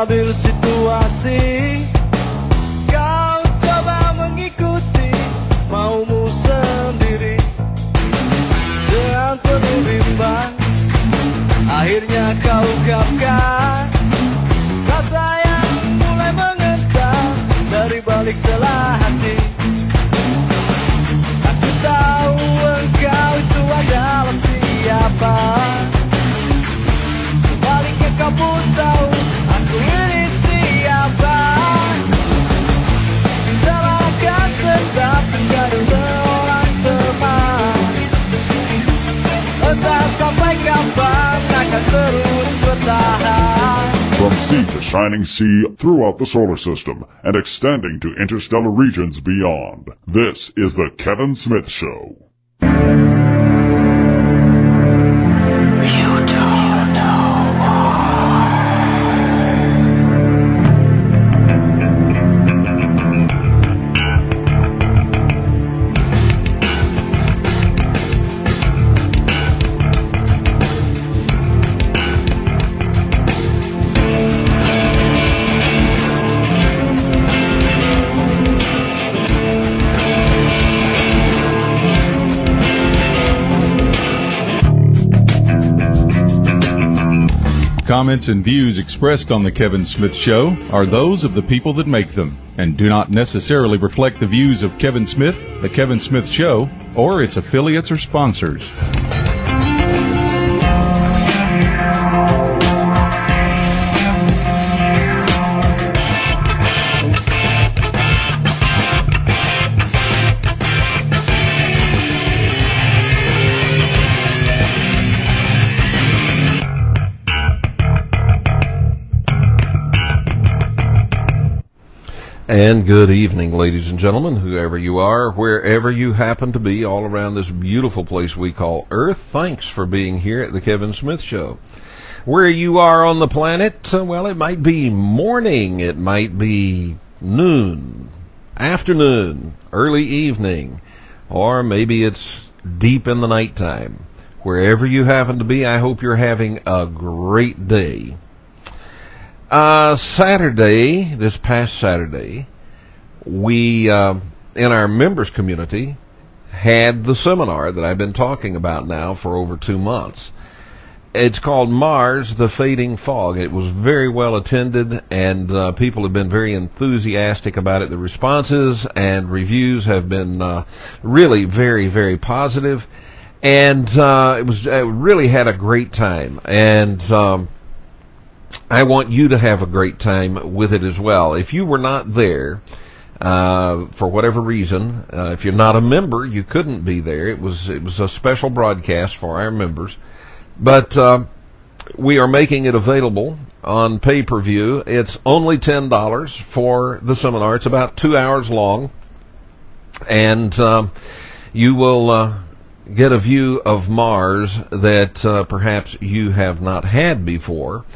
mengambil situasi. Kau coba mengikuti maumu sendiri dengan penuh bimbang. Akhirnya kau ungkapkan rasa yang mulai mengental dari balik celah hati. Aku tahu engkau itu adalah siapa. Sebaliknya kau pun tahu aku ini siapa. Dalam akan tetap menjadi seorang teman. Entah sampai kapan akan terus bertahan. From sea to shining sea throughout the solar system and extending to interstellar regions beyond, this is the Kevin Smith Show. Comments and views expressed on The Kevin Smith Show are those of the people that make them and do not necessarily reflect the views of Kevin Smith, The Kevin Smith Show, or its affiliates or sponsors. And good evening, ladies and gentlemen, whoever you are, wherever you happen to be, all around this beautiful place we call Earth. Thanks for being here at the Kevin Smith Show. Where you are on the planet, well, it might be morning, it might be noon, afternoon, early evening, or maybe it's deep in the nighttime. Wherever you happen to be, I hope you're having a great day. Saturday, this past Saturday, we, in our members community, had the seminar that I've been talking about now for over 2 months. It's called Mars, the Fading Fog. It was very well attended, and people have been very enthusiastic about it. The responses and reviews have been really very, very positive, and it really had a great time. And I want you to have a great time with it as well. If you were not there, for whatever reason, if you're not a member, you couldn't be there. It was a special broadcast for our members. But we are making it available on pay-per-view. It's only $10 for the seminar. It's about 2 hours long. And you will get a view of Mars that perhaps you have not had before.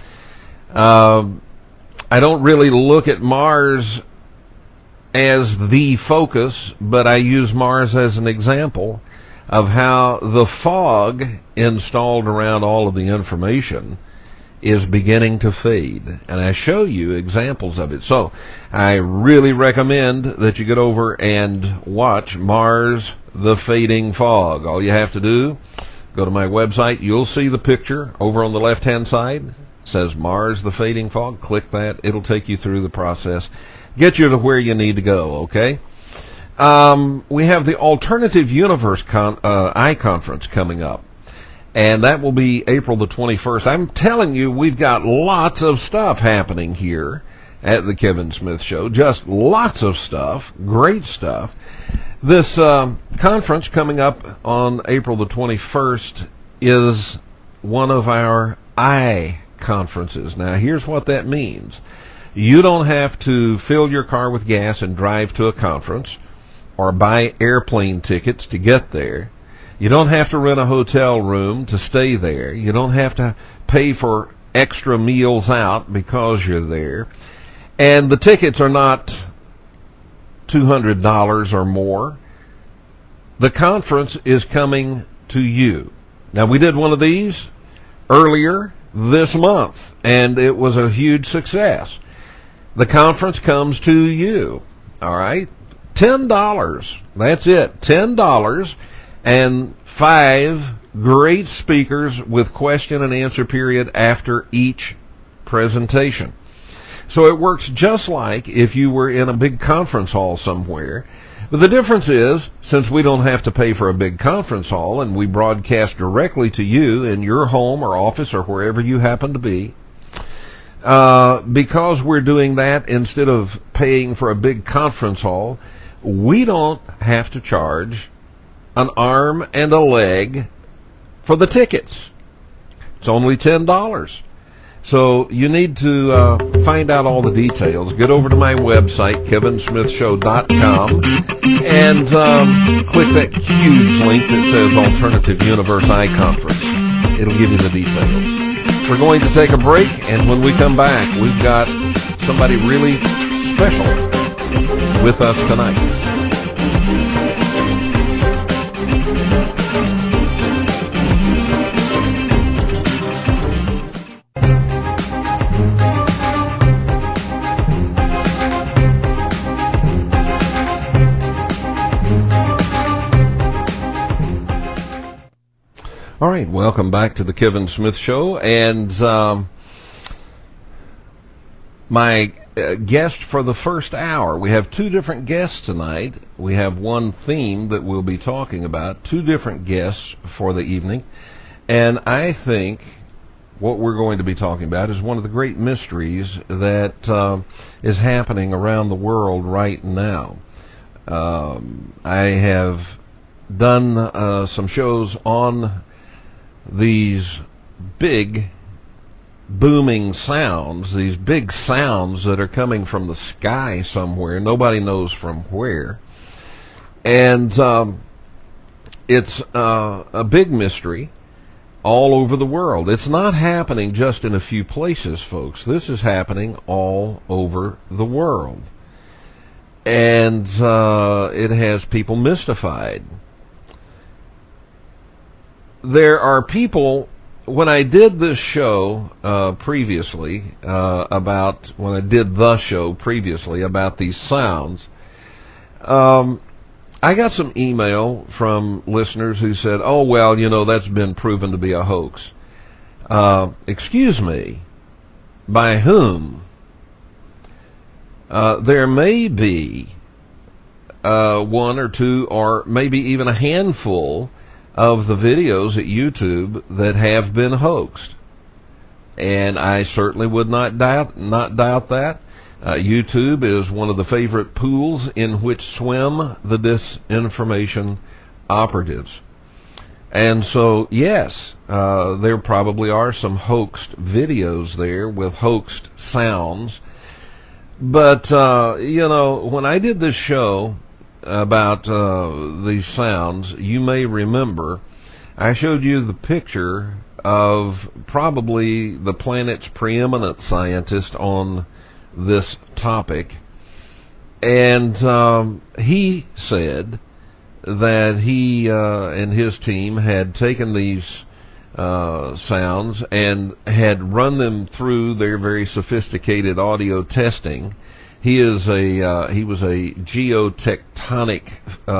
I don't really look at Mars as the focus, but I use Mars as an example of how the fog installed around all of the information is beginning to fade. And I show you examples of it. So I really recommend that you get over and watch Mars, the Fading Fog. All you have to do, go to my website. You'll see the picture over on the left-hand side. Says Mars, the Fading Fog. Click that. It'll take you through the process. Get you to where you need to go, okay? We have the Alternative Universe Conference coming up, and that will be April the 21st. I'm telling you, we've got lots of stuff happening here at the Kevin Smith Show. Just lots of stuff. Great stuff. This conference coming up on April the 21st is one of our conferences. Now, here's what that means. You don't have to fill your car with gas and drive to a conference or buy airplane tickets to get there. You don't have to rent a hotel room to stay there. You don't have to pay for extra meals out because you're there. And the tickets are not $200 or more. The conference is coming to you. Now, we did one of these earlier this month, and it was a huge success. The conference comes to you, all right? $10. That's it, $10, and 5 great speakers with question and answer period after each presentation. So it works just like if you were in a big conference hall somewhere. But the difference is, since we don't have to pay for a big conference hall and we broadcast directly to you in your home or office or wherever you happen to be, because we're doing that instead of paying for a big conference hall, we don't have to charge an arm and a leg for the tickets. It's only $10. So you need to find out all the details. Get over to my website, kevinsmithshow.com, and click that huge link that says Alternative Universe iConference. It'll give you the details. We're going to take a break, and when we come back, we've got somebody really special with us tonight. All right, welcome back to the Kevin Smith Show, and my guest for the first hour. We have 2 different guests tonight. We have one theme that we'll be talking about, 2 different guests for the evening, and I think what we're going to be talking about is one of the great mysteries that is happening around the world right now. I have done some shows on these big booming sounds, these big sounds that are coming from the sky somewhere. Nobody knows from where. And it's a big mystery all over the world. It's not happening just in a few places, folks. This is happening all over the world. And it has people mystified. There are people, when I did this show previously, about these sounds, I got some email from listeners who said, oh, well, you know, that's been proven to be a hoax. Excuse me, by whom? There may be 1 or 2 or maybe even a handful of the videos at YouTube that have been hoaxed. And I certainly would not doubt that. YouTube is one of the favorite pools in which swim the disinformation operatives. And so, yes, there probably are some hoaxed videos there with hoaxed sounds. But, you know, when I did this show about these sounds, you may remember I showed you the picture of probably the planet's preeminent scientist on this topic, and he said that he and his team had taken these sounds and had run them through their very sophisticated audio testing. He was a geotectonic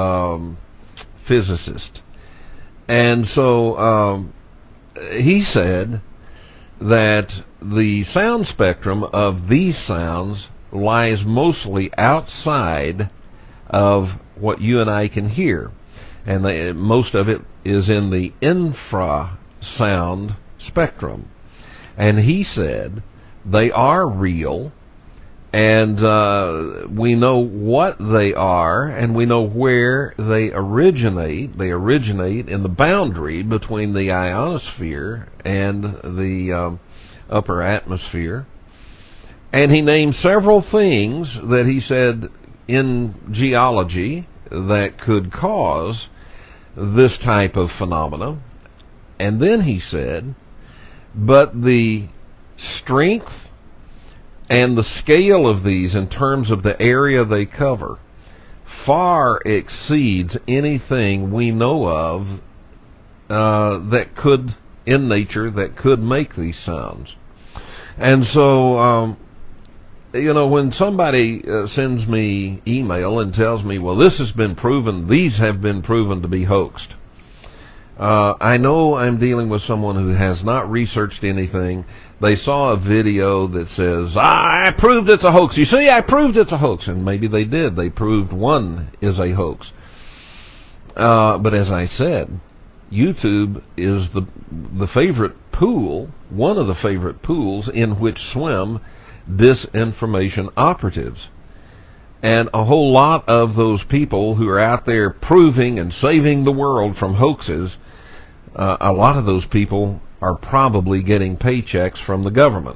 physicist, and so he said that the sound spectrum of these sounds lies mostly outside of what you and I can hear, and most of it is in the infrasound spectrum. And he said they are real. And we know what they are, and we know where they originate. They originate in the boundary between the ionosphere and the upper atmosphere. And he named several things that he said in geology that could cause this type of phenomena. And then he said, but the strength and the scale of these in terms of the area they cover far exceeds anything we know of that could in nature that could make these sounds. And so, when somebody sends me email and tells me, well, these have been proven to be hoaxed, I know I'm dealing with someone who has not researched anything. They saw a video that says, I proved it's a hoax. You see, I proved it's a hoax. And maybe they did. They proved one is a hoax. But as I said, YouTube is the favorite pool, one of the favorite pools in which swim disinformation operatives. And a whole lot of those people who are out there proving and saving the world from hoaxes, a lot of those people are probably getting paychecks from the government.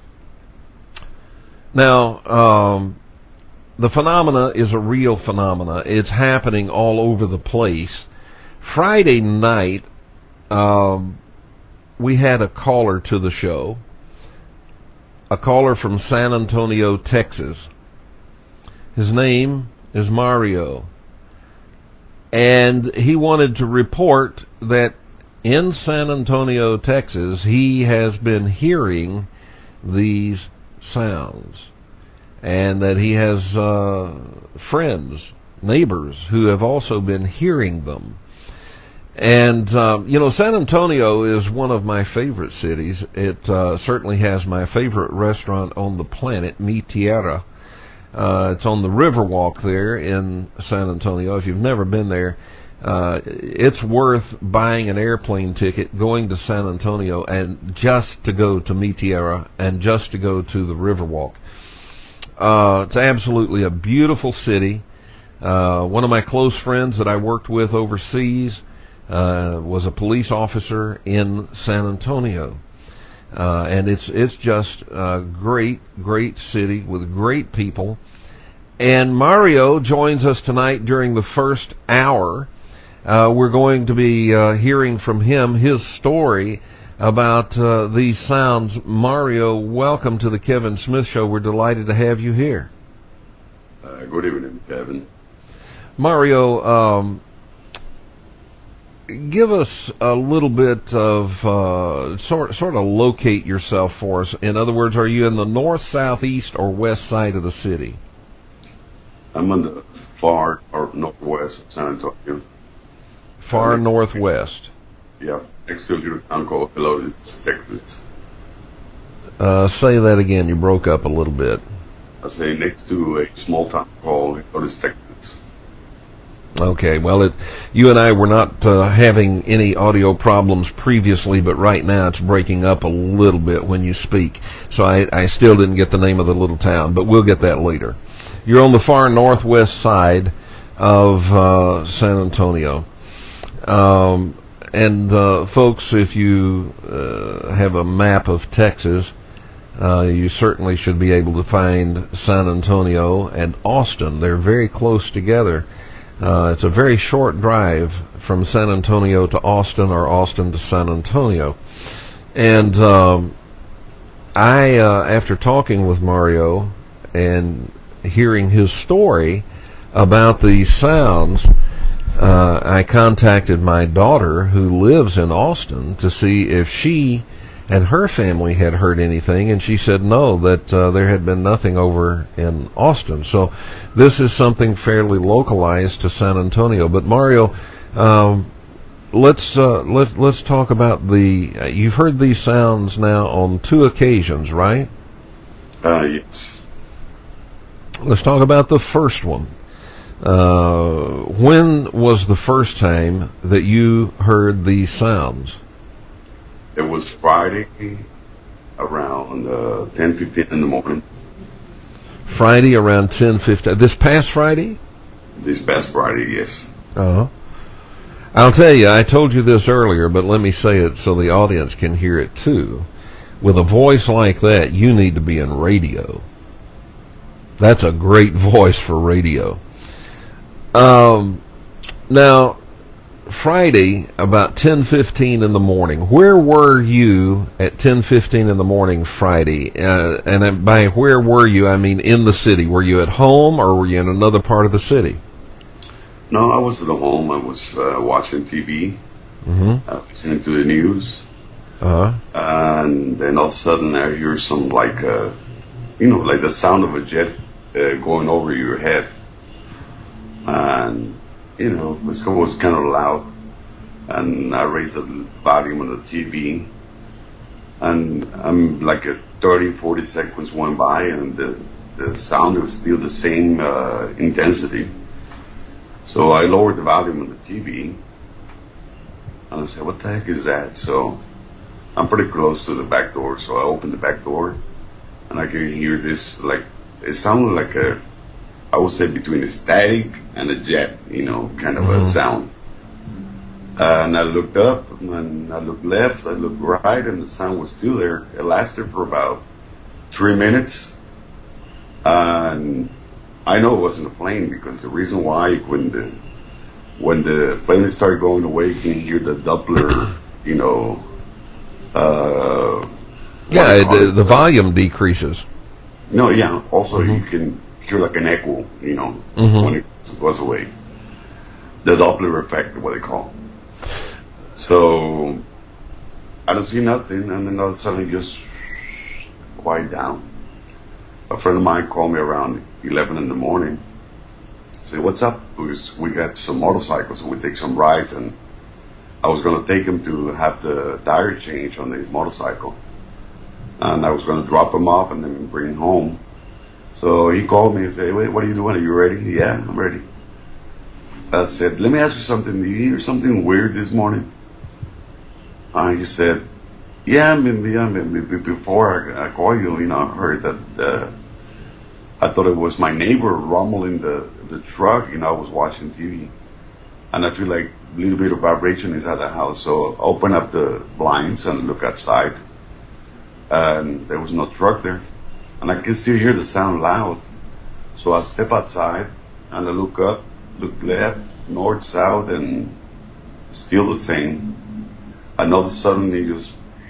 Now, the phenomena is a real phenomena. It's happening all over the place. Friday night, we had a caller to the show, a caller from San Antonio, Texas. His name is Mario. And he wanted to report that in San Antonio, Texas, he has been hearing these sounds. And that he has friends, neighbors, who have also been hearing them. And, San Antonio is one of my favorite cities. It certainly has my favorite restaurant on the planet, Mi Tierra. It's on the Riverwalk there in San Antonio. If you've never been there, it's worth buying an airplane ticket, going to San Antonio, and just to go to Mi Tierra and just to go to the Riverwalk. It's absolutely a beautiful city. One of my close friends that I worked with overseas was a police officer in San Antonio. And it's just a great city with great people. And Mario joins us tonight during the first hour. We're going to be hearing from him his story about these sounds. Mario, welcome to the Kevin Smith Show. We're delighted to have you here. Good evening, Kevin. Mario, give us a little bit of sort of locate yourself for us. In other words, are you in the north, south, east, or west side of the city? I'm on the far or northwest of San Antonio. Far northwest. Yeah, next to a little town called Helotes, Texas. Say that again. You broke up a little bit. I say next to a small town called Helotes, Texas. Okay, well, you and I were not having any audio problems previously, but right now it's breaking up a little bit when you speak. So I still didn't get the name of the little town, but we'll get that later. You're on the far northwest side of San Antonio. Folks, if you have a map of Texas, you certainly should be able to find San Antonio and Austin. They're very close together. It's a very short drive from San Antonio to Austin or Austin to San Antonio. And after talking with Mario and hearing his story about these sounds, I contacted my daughter who lives in Austin to see if she and her family had heard anything, and she said no, that there had been nothing over in Austin. So this is something fairly localized to San Antonio. But Mario, let's talk about you've heard these sounds now on 2 occasions, right? Yes. Let's talk about the first one. When was the first time that you heard these sounds? It was Friday around 10:15 in the morning. Friday around 10:15. This past Friday? This past Friday, yes. Uh-huh. I'll tell you, I told you this earlier, but let me say it so the audience can hear it too. With a voice like that, you need to be in radio. That's a great voice for radio. Now, Friday, about 10:15 in the morning, where were you at 10:15 in the morning Friday? And by where were you, I mean in the city. Were you at home or were you in another part of the city? No, I was at home. I was watching TV, listening to the news. And then all of a sudden I hear some like like the sound of a jet going over your head, and it was kind of loud. And I raised the volume on the TV, and I'm like 30, 40 seconds went by, and the sound was still the same intensity. So I lowered the volume on the TV, and I said, "What the heck is that?" So I'm pretty close to the back door, so I opened the back door, and I could hear this, like, it sounded like I would say between a static and a jet, kind of a sound. And I looked up, and I looked left, I looked right, and the sound was still there. It lasted for about 3 minutes. And I know it wasn't a plane, because the reason why, when the plane started going away, you can hear the Doppler, the volume decreases. No, yeah. Also, you can hear like an echo, when it goes away. The Doppler effect, what they call. So I don't see nothing, and then all of a sudden it just quiet down. A friend of mine called me around 11 in the morning. Said, "What's up?" Because we got some motorcycles, so we take some rides, and I was going to take him to have the tire change on his motorcycle. And I was going to drop him off and then bring him home. So he called me and said, "Wait, what are you doing? Are you ready?" "Yeah, I'm ready." I said, "Let me ask you something. Did you hear something weird this morning?" He said, "Yeah, before I called you, I heard that, I thought it was my neighbor rumbling the truck, I was watching TV. And I feel like a little bit of vibration inside the house. So I open up the blinds and look outside. And there was no truck there. And I can still hear the sound loud. So I step outside and I look up, look left, north, south, and still the same. And all of a sudden it just,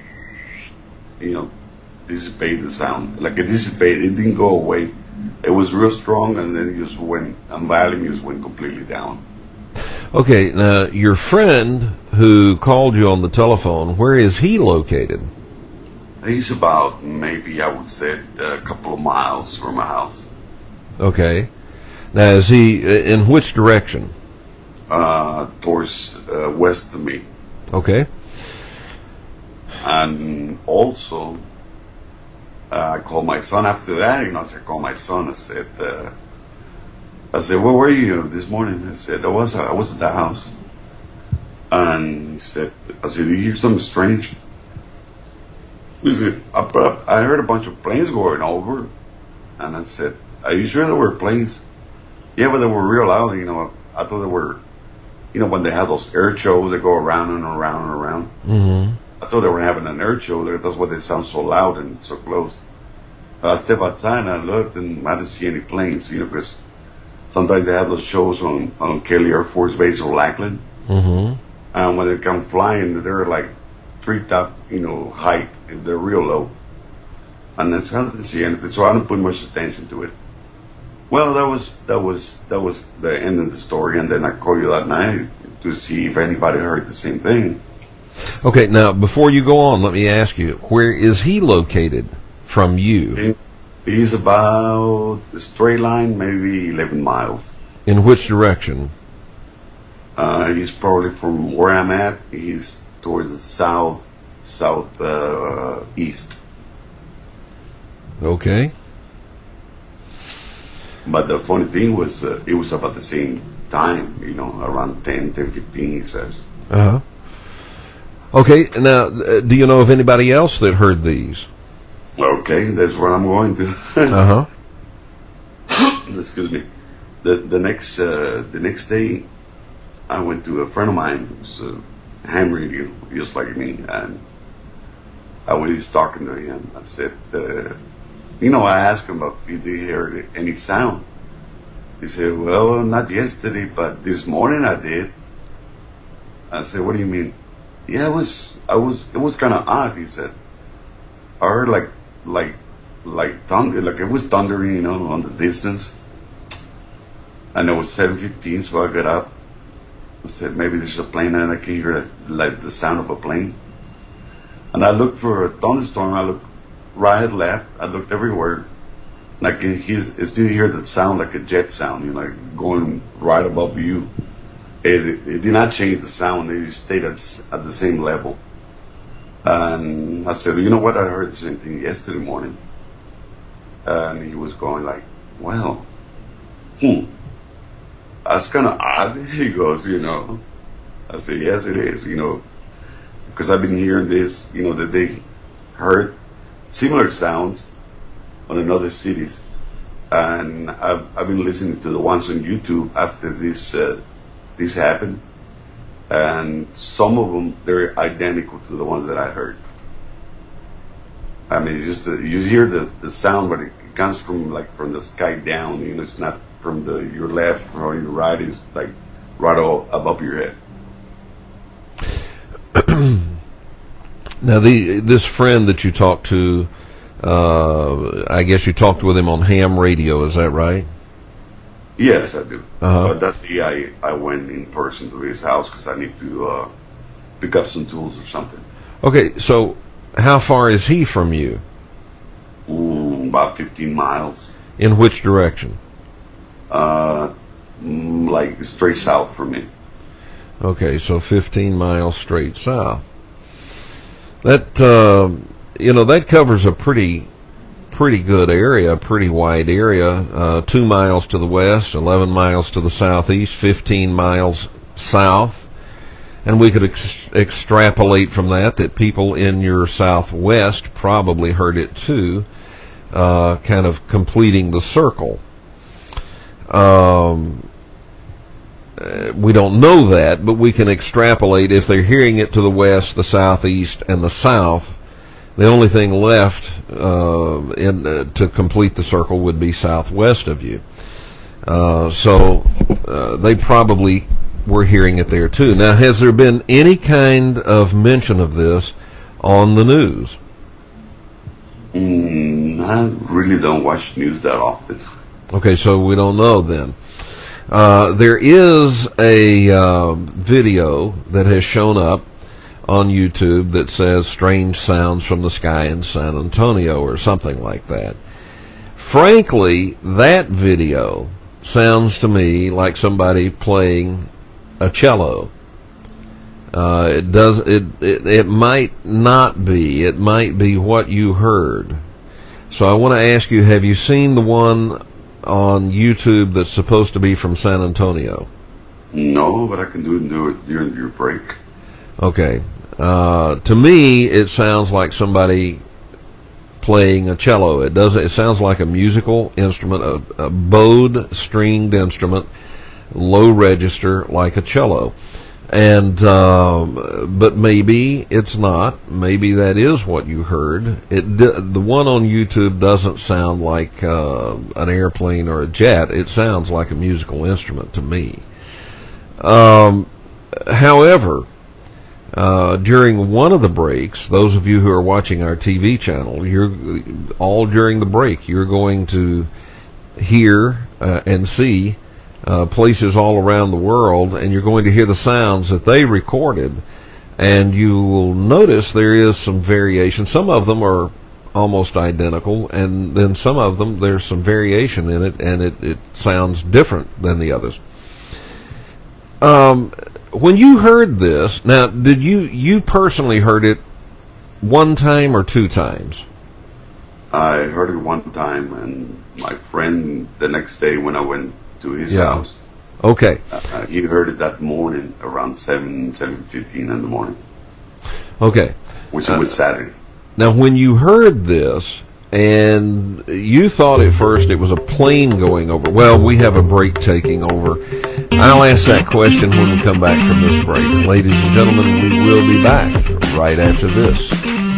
dissipate the sound. Like it dissipated, it didn't go away. It was real strong, and then it just went, and volume just went completely down. Okay, now your friend who called you on the telephone, where is he located? He's about, maybe I would say, a couple of miles from my house. Okay. Now is he in which direction? Towards west of me. Okay. And also, I called my son after that. I called my son. I said, "Where were you this morning?" I said, I was at the house. And he said, "Did you hear something strange?" He said, "I heard a bunch of planes going over." And I said, "Are you sure there were planes?" "Yeah, but they were real loud. I thought they were, when they have those air shows that go around and around and around. Mm-hmm. I thought they were having an air show there. That's why they sound so loud and so close." I stepped outside and I looked, and I didn't see any planes, because sometimes they have those shows on Kelly Air Force Base or Lackland. Mm-hmm. And when they come flying, they're like treetop, height. They're real low. And I didn't see anything, so I didn't put much attention to it. Well, that was the end of the story, and then I called you that night to see if anybody heard the same thing. Okay, now before you go on, let me ask you, where is he located from you? He's about a straight line, maybe 11 miles. In which direction? He's probably from where I'm at. He's towards the southeast. Okay. But the funny thing was, it was about the same time, around 10:15, he says. Uh-huh. Okay, now, do you know of anybody else that heard these? Okay, that's where I'm going to. Uh-huh. Excuse me. The next day, I went to a friend of mine who's a ham radio, just like me, and I was talking to him. I said, I asked him if he did hear any sound. He said, "Well, not yesterday, but this morning I did." I said, "What do you mean?" "Yeah, it was kind of odd." He said, "I heard like thunder, like it was thundering, on the distance." And it was 7:15, so I got up. I said, "Maybe this is a plane, and I can hear like the sound of a plane." And I looked for a thunderstorm. I looked right, left. I looked everywhere. And I can still hear that sound, like a jet sound, like going right above you. It did not change the sound. It just stayed at the same level. And I said, you know what? I heard the same thing yesterday morning. And he was going like, well, that's kind of odd. He goes, I said, yes, it is, because I've been hearing this, that they heard similar sounds on in other cities. And I've been listening to the ones on YouTube after this happened. And some of them, they're identical to the ones that I heard. I mean, it's just you hear the sound, but it comes from the sky down. It's not from your left or your right. It's like right above your head. Now, this friend that you talked to, I guess you talked with him on ham radio. Is that right? Yes, I do. Uh-huh. But that day I went in person to his house because I need to pick up some tools or something. Okay, so how far is he from you? About 15 miles. In which direction? Like straight south from me. Okay, so 15 miles straight south. That that covers a pretty good area, a pretty wide area. 2 miles to the west, 11 miles to the southeast, 15 miles south. And we could extrapolate from that people in your southwest probably heard it too, kind of completing the circle. We don't know that, but we can extrapolate. If they're hearing it to the west, the southeast, and the south, the only thing left to complete the circle would be southwest of you. So they probably were hearing it there too. Now, has there been any kind of mention of this on the news? I really don't watch news that often. Okay, so we don't know then. There is a video that has shown up on YouTube that says strange sounds from the sky in San Antonio or something like that. Frankly, that video sounds to me like somebody playing a cello. It might not be. It might be what you heard. So I want to ask you, have you seen the one on YouTube that's supposed to be from San Antonio? No, but I can do it during your break. Okay. To me, it sounds like somebody playing a cello. It sounds like a musical instrument, a bowed stringed instrument, low register, like a cello. And but maybe it's not. Maybe that is what you heard. The one on YouTube doesn't sound like an airplane or a jet. It sounds like a musical instrument to me. However, during one of the breaks, those of you who are watching our TV channel, all during the break, you're going to hear and see places all around the world, and you're going to hear the sounds that they recorded, and you will notice there is some variation. Some of them are almost identical, and then some of them there's some variation in it, and it sounds different than the others. When you heard this, now, did you personally heard it one time or two times? I heard it one time, and my friend the next day when I went to his house. Okay. He heard it that morning around 7:15 in the morning. Okay. Which was Saturday. Now, when you heard this, and you thought at first it was a plane going over, well, we have a break taking over. I'll ask that question when we come back from this break. Ladies and gentlemen, we will be back right after this.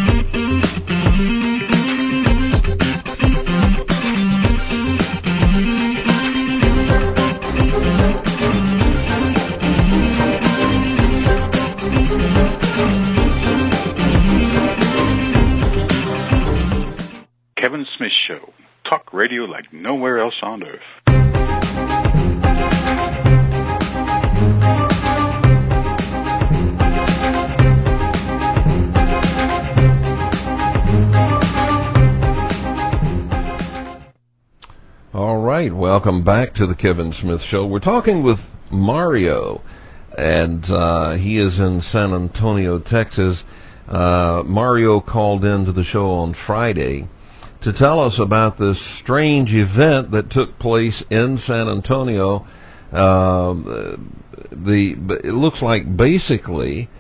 Kevin Smith Show. Talk radio like nowhere else on earth. right, welcome back to the Kevin Smith Show. We're talking with Mario, and he is in San Antonio, Texas. Mario called into the show on Friday to tell us about this strange event that took place in San Antonio. It looks like basically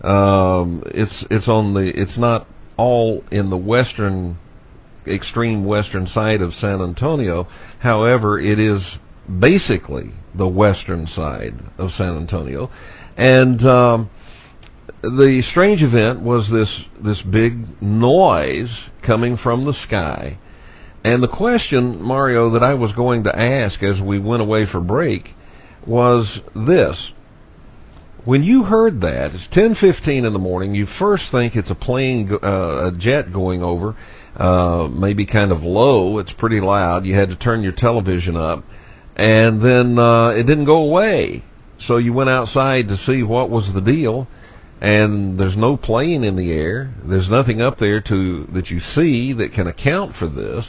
it's not all in the extreme western side of San Antonio. However, it is basically the western side of San Antonio, and the strange event was this big noise coming from the sky. And the question, Mario, that I was going to ask as we went away for break was this. When you heard that, it's 10:15 in the morning, you first think it's a plane, a jet going over, maybe kind of low, it's pretty loud, you had to turn your television up, and then it didn't go away. So you went outside to see what was the deal, and there's no plane in the air, there's nothing up there that you see that can account for this.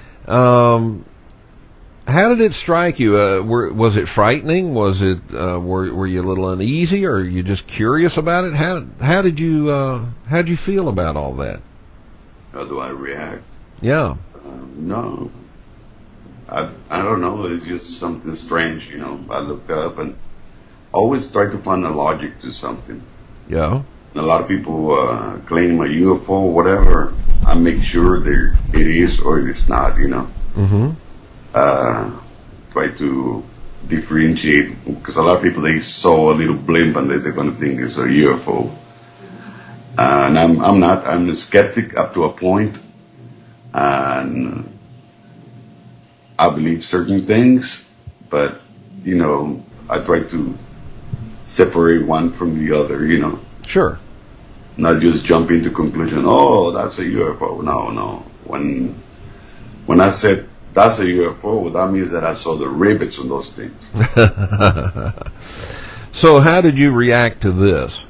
How did it strike you? Was it frightening? Was it were you a little uneasy, or are you just curious about it? How did you feel about all that? How do I react? Yeah. No, I don't know. It's just something strange, I looked up and always try to find a logic to something. Yeah. A lot of people claim a UFO, whatever. I make sure that it is or it's not, Mm-hmm. Try to differentiate, because a lot of people, they saw a little blimp and they're going to think it's a UFO. And I'm not. I'm a skeptic up to a point, and I believe certain things, but I try to separate one from the other. Sure. Not just jump into conclusion. Oh, that's a UFO. No. When I said that's a UFO, that means that I saw the rivets on those things. So how did you react to this?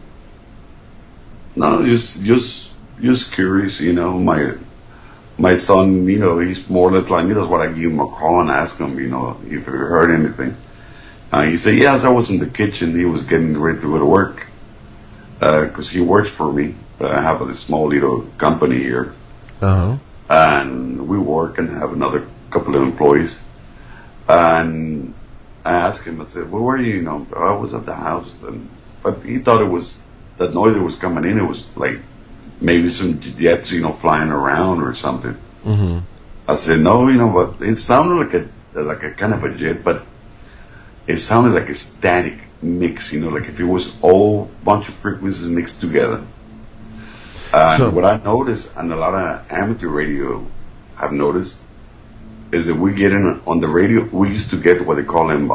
No, just curious. My son, he's more or less like me. That's what I give him a call and ask him, if he heard anything. He said, yes, I was in the kitchen. He was getting ready to go to work, because he works for me. I have a small little company here. Uh-huh. And we work and have another couple of employees. And I asked him, I said, where were you? I was at the house. But he thought it was, that noise that was coming in, it was like maybe some jets, flying around or something. Mm-hmm. I said, no, but it sounded like a kind of a jet, but it sounded like a static mix, like if it was all bunch of frequencies mixed together. And what I noticed, and a lot of amateur radio have noticed, is that we get in on the radio, we used to get what they call him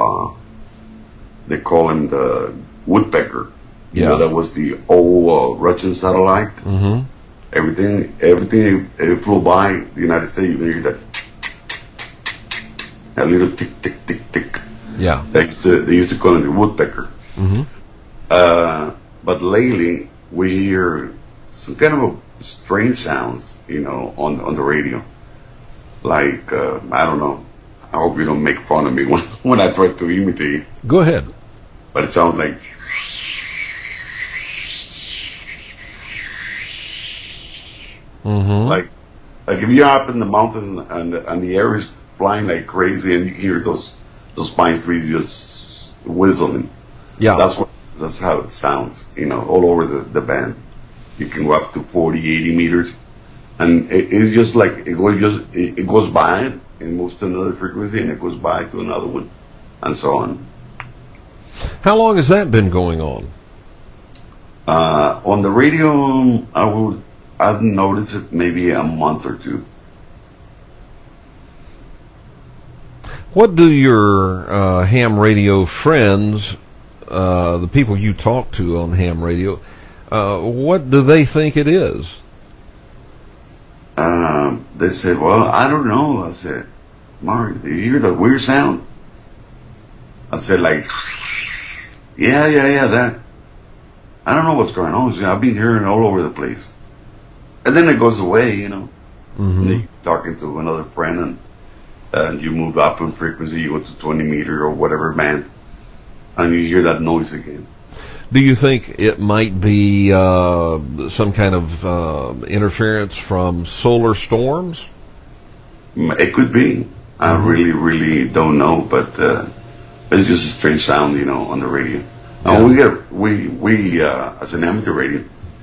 the woodpecker. Yeah. That was the old Russian satellite. Mm-hmm. Everything it flew by the United States, you can hear that little tick, tick, tick, tick. Yeah. They used to call it the woodpecker. Mm-hmm. But lately, we hear some kind of strange sounds, on the radio. Like, I don't know. I hope you don't make fun of me when I try to imitate. Go ahead. But it sounds like. Mm-hmm. Like if you're up in the mountains and the air is flying like crazy and you hear those pine trees just whistling. Yeah. That's how it sounds, all over the band. You can go up to 40, 80 meters. And it's just like, it goes by and moves to another frequency and it goes by to another one and so on. How long has that been going on? On the radio, I've noticed it maybe a month or two. What do your ham radio friends, the people you talk to on ham radio, what do they think it is? They said, well, I don't know. I said, Mark, do you hear that weird sound? I said, like, yeah, that. I don't know what's going on. See, I've been hearing it all over the place. And then it goes away, Mm-hmm. And then you're talking to another friend, and and you move up in frequency, you go to 20 meter or whatever band, and you hear that noise again. Do you think it might be some kind of interference from solar storms? It could be. I really don't know, but it's just a strange sound, you know, on the radio. Yeah. We as an amateur radio,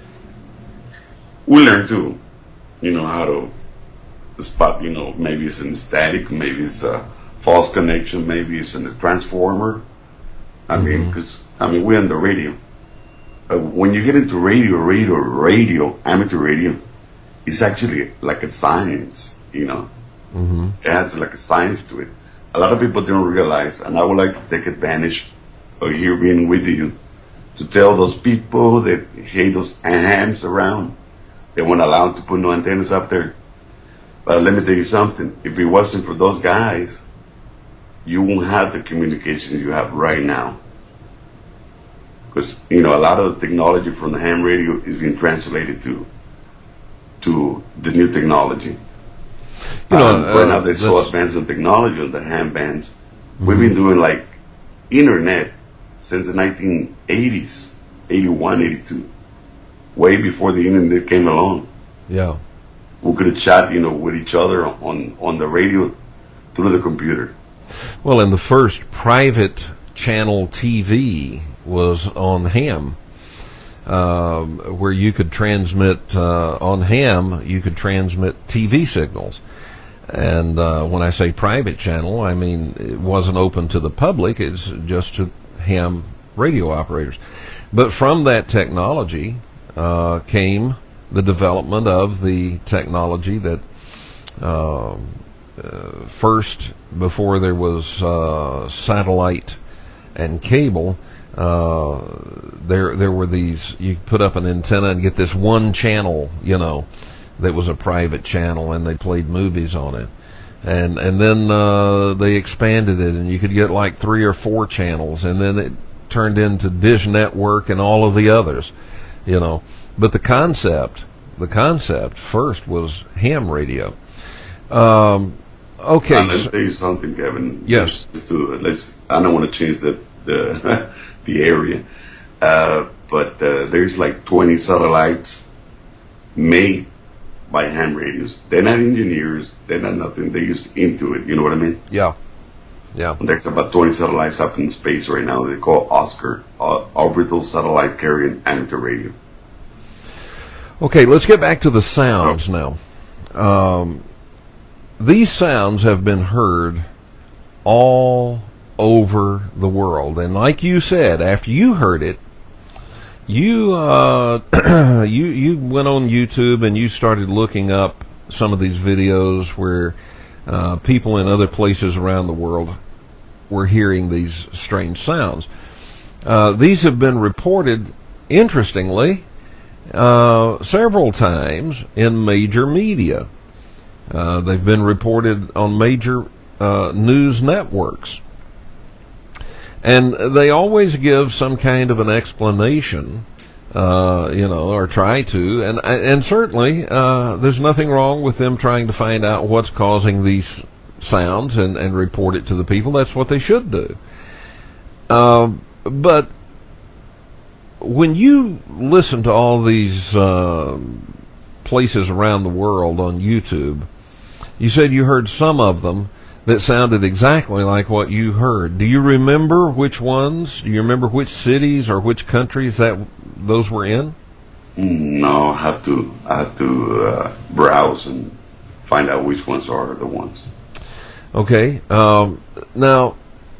we learn to, you know, how to spot, you know, maybe it's in static, maybe it's a false connection, maybe it's in a transformer. I mean, because we're on the radio. When you get into radio, amateur radio, it's actually like a science, you know. It has like a science to it. A lot of people don't realize, and I would like to take advantage of here being with you to tell those people that hate those hams around, they won't allow them to put no antennas up there. But let me tell you something. If it wasn't for those guys, you won't have the communication you have right now. Because, you know, a lot of the technology from the ham radio is being translated to the new technology. You know, right now they're so advanced in technology on the ham bands. We've been doing like internet since the 1980s, 81, 82, way before the internet came along. Yeah. We could have chat, you know, with each other on the radio through the computer. Well, and the first private channel TV was on ham, where you could transmit on ham. You could transmit TV signals. And when I say private channel, I mean it wasn't open to the public. It's just to ham radio operators. But from that technology came the development of the technology that first, before there was satellite and cable, there were these, you put up an antenna and get this one channel, you know, that was a private channel, and they played movies on it. And then they expanded it, and you could get like 3 or 4 channels, and then it turned into Dish Network and all of the others, you know. But the concept first was ham radio. Okay. Let me tell you something, Kevin. Yes. I don't want to change the area, but there's like 20 satellites made by ham radios. They're not engineers. They're not nothing. They're just into it. You know what I mean? Yeah. Yeah. And there's about 20 satellites up in space right now. They call OSCAR, Orbital Satellite Carrying Amateur Radio. Okay, let's get back to the sounds now. These sounds have been heard all over the world, and like you said, after you heard it, you you went on YouTube and you started looking up some of these videos where people in other places around the world were hearing these strange sounds. These have been reported, interestingly, several times in major media. They've been reported on major news networks. And they always give some kind of an explanation, or try to. And certainly, there's nothing wrong with them trying to find out what's causing these sounds and report it to the people. That's what they should do. But when you listen to all these places around the world on YouTube, you said you heard some of them that sounded exactly like what you heard. Do you remember which ones? Do you remember which cities or which countries that those were in? No, I have to browse and find out which ones are the ones. Okay. Now,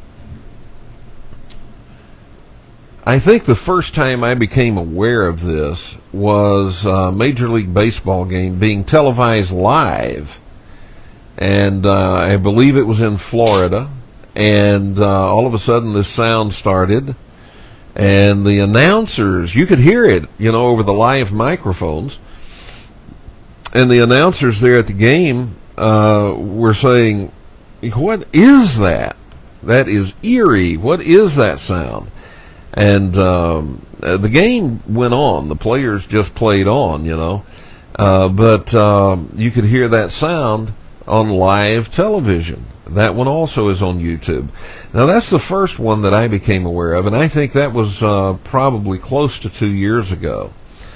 I think the first time I became aware of this was a Major League Baseball game being televised live. And I believe it was in Florida, and all of a sudden this sound started, and the announcers, you could hear it, over the live microphones, and the announcers there at the game were saying, "What is that? That is eerie. What is that sound?" And the game went on. The players just played on, but you could hear that sound on live television. That one also is on YouTube. Now, that's the first one that I became aware of, and I think that was probably close to 2 years ago.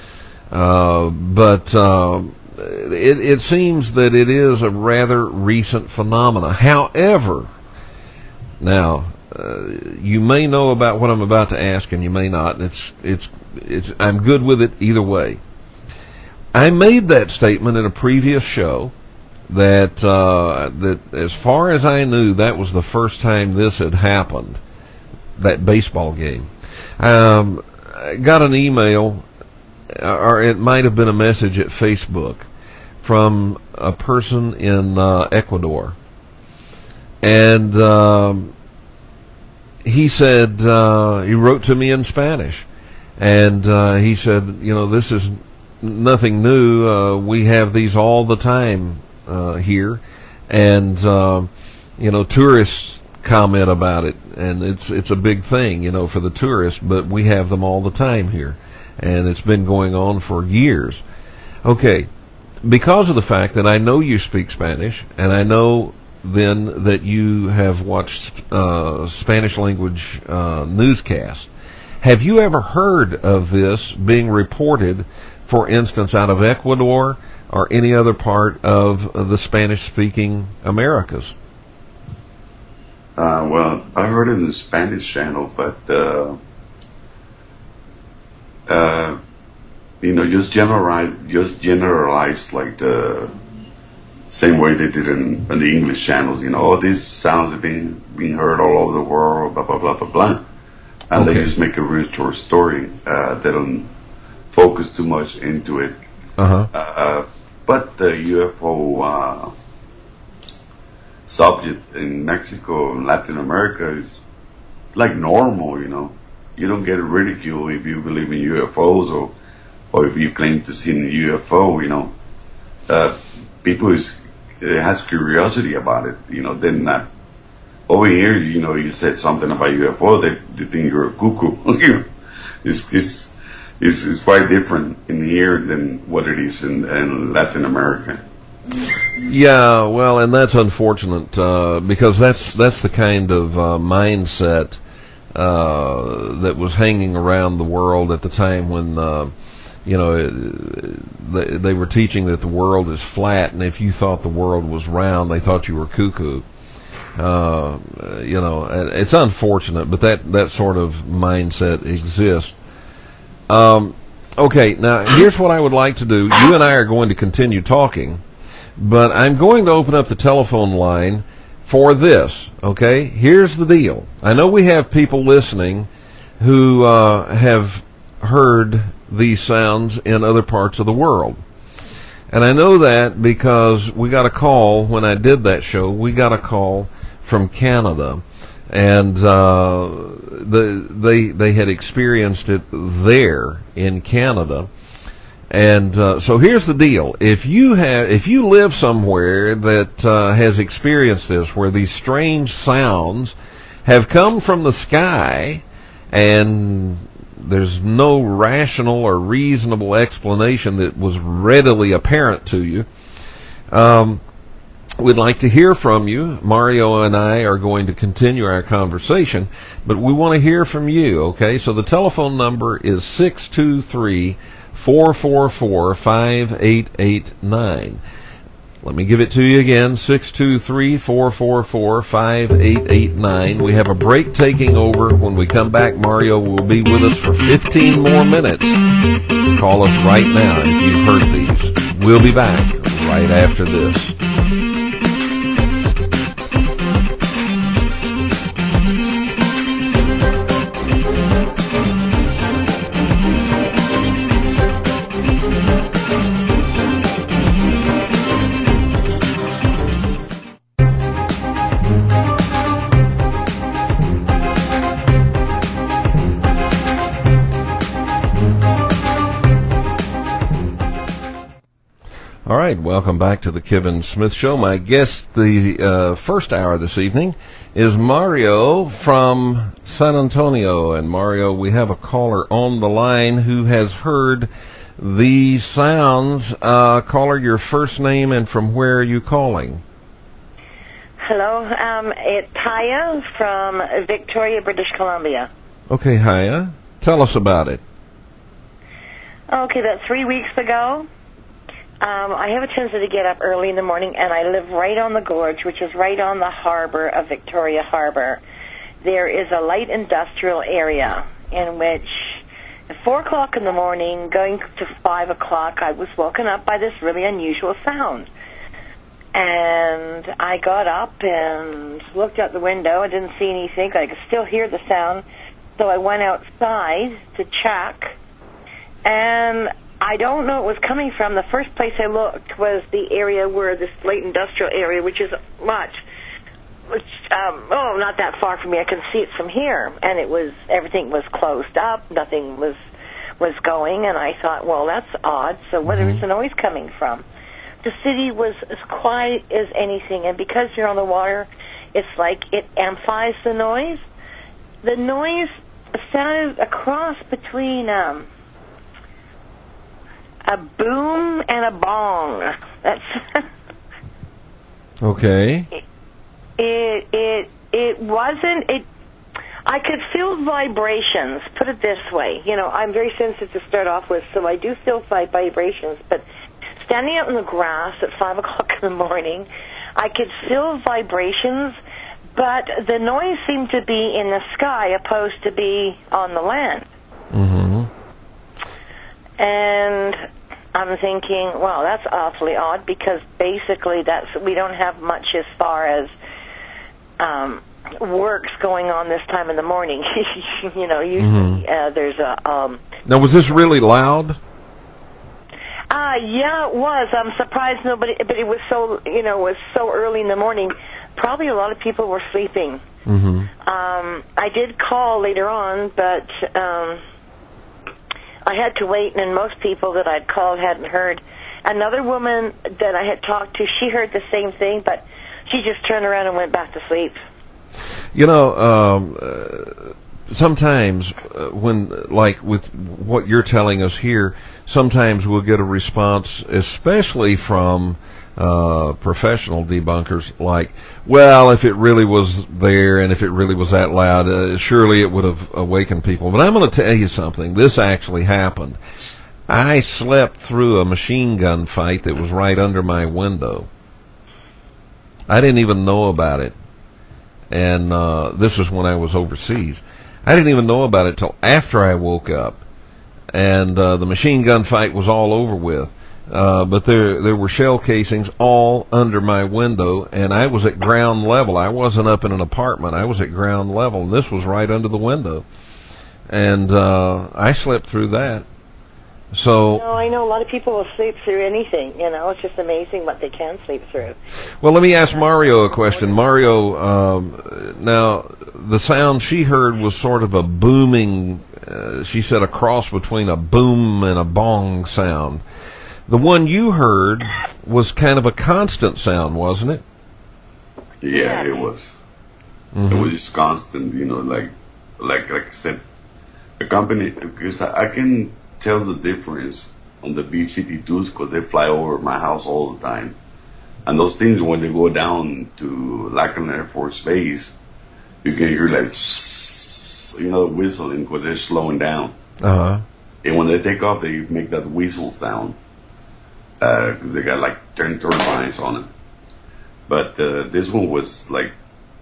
But it seems that it is a rather recent phenomena. However, now, you may know about what I'm about to ask, and you may not. I'm good with it either way. I made that statement in a previous show that as far as I knew, that was the first time this had happened, that baseball game. I got an email, or it might have been a message at Facebook, from a person in Ecuador. And he said, he wrote to me in Spanish, and he said, this is nothing new. We have these all the time here, and tourists comment about it, and it's a big thing, for the tourists, but we have them all the time here, and it's been going on for years. Okay, because of the fact that I know you speak Spanish, and I know then that you have watched Spanish language newscasts, have you ever heard of this being reported, for instance, out of Ecuador or any other part of the Spanish-speaking Americas? Well, I heard it in the Spanish channel, but just generalize like the same way they did in the English channels. These sounds are being heard all over the world, blah blah blah blah blah, and Okay. they just make a real short story. They don't focus too much into it. But the UFO subject in Mexico and Latin America is like normal. You don't get ridiculed if you believe in UFOs or if you claim to see a UFO. People has curiosity about it. They're not over here. You said something about UFO, they think you're a cuckoo. It's quite different in here than what it is in Latin America. Yeah, well, and that's unfortunate because that's the kind of mindset that was hanging around the world at the time when they were teaching that the world is flat, and if you thought the world was round, they thought you were cuckoo. It's unfortunate, but that sort of mindset exists. Okay, now here's what I would like to do. You and I are going to continue talking, but I'm going to open up the telephone line for this, okay? Here's the deal. I know we have people listening who have heard these sounds in other parts of the world. And I know that because we got a call when I did that show. We got a call from Canada, and they had experienced it there in Canada. And so here's the deal: if you live somewhere that has experienced this, where these strange sounds have come from the sky, and there's no rational or reasonable explanation that was readily apparent to you, we'd like to hear from you. Mario and I are going to continue our conversation, but we want to hear from you, okay? So the telephone number is 623-444-5889. Let me give it to you again, 623-444-5889. We have a break taking over. When we come back, Mario will be with us for 15 more minutes. Call us right now if you've heard these. We'll be back right after this. All right, welcome back to the Kevin Smith Show. My guest the first hour this evening is Mario from San Antonio. And Mario, we have a caller on the line who has heard the sounds. Caller, your first name and from where are you calling? Hello. It's Haya from Victoria, British Columbia. Okay, Haya, tell us about it. Okay, about 3 weeks ago, I have a tendency to get up early in the morning, and I live right on the gorge, which is right on the harbor of Victoria Harbor. There is a light industrial area in which at 4 o'clock in the morning, going to 5 o'clock, I was woken up by this really unusual sound. And I got up and looked out the window. I didn't see anything. I could still hear the sound. So I went outside to check. And I don't know what it was coming from. The first place I looked was the area where this light industrial area, which is not that far from me. I can see it from here. And everything was closed up. Nothing was going. And I thought, well, that's odd. So where is the noise coming from? The city was as quiet as anything, and because you're on the water, it's like it amplifies the noise. The noise sounded a cross between a boom and a bong. That's okay. It wasn't. I could feel vibrations. Put it this way, I'm very sensitive to start off with, so I do feel vibrations, but. Standing out in the grass at 5 o'clock in the morning, I could feel vibrations, but the noise seemed to be in the sky opposed to be on the land. Mm-hmm. And I'm thinking, well, that's awfully odd because basically we don't have much as far as works going on this time in the morning. Usually there's a... Now, was this really loud? Yeah, it was. I'm surprised nobody, but it was so, was so early in the morning. Probably a lot of people were sleeping. Mm-hmm. I did call later on, but I had to wait, and most people that I'd called hadn't heard. Another woman that I had talked to, she heard the same thing, but she just turned around and went back to sleep. Sometimes when, like with what you're telling us here, sometimes we'll get a response, especially from professional debunkers, like, well, if it really was there and if it really was that loud, surely it would have awakened people. But I'm going to tell you something. This actually happened. I slept through a machine gun fight that was right under my window. I didn't even know about it. And this was when I was overseas. I didn't even know about it till after I woke up, and the machine gun fight was all over with. But there were shell casings all under my window, and I was at ground level. I wasn't up in an apartment. I was at ground level, and this was right under the window. And I slept through that. So I know a lot of people will sleep through anything. It's just amazing what they can sleep through. Well, let me ask Mario a question. Mario, now the sound she heard was sort of a booming. She said a cross between a boom and a bong sound. The one you heard was kind of a constant sound, wasn't it? Yeah, it was. Mm-hmm. It was just constant. Like I said, the company, because I can tell the difference on the B-52s because they fly over my house all the time. And those things, when they go down to Lackland Air Force Base, you can hear like, whistling because they're slowing down. Uh-huh. And when they take off, they make that whistle sound because they got like 10 turbines on it. But this one was like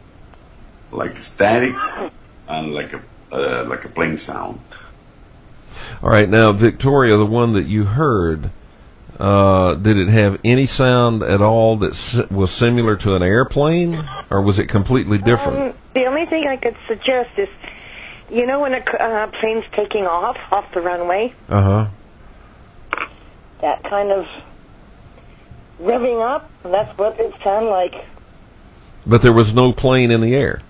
static and like a plane sound. All right, now Victoria, the one that you heard, did it have any sound at all that was similar to an airplane, or was it completely different? The only thing I could suggest is, when a plane's taking off the runway, Uh-huh. that kind of revving up, and that's what it sounded like. But there was no plane in the air?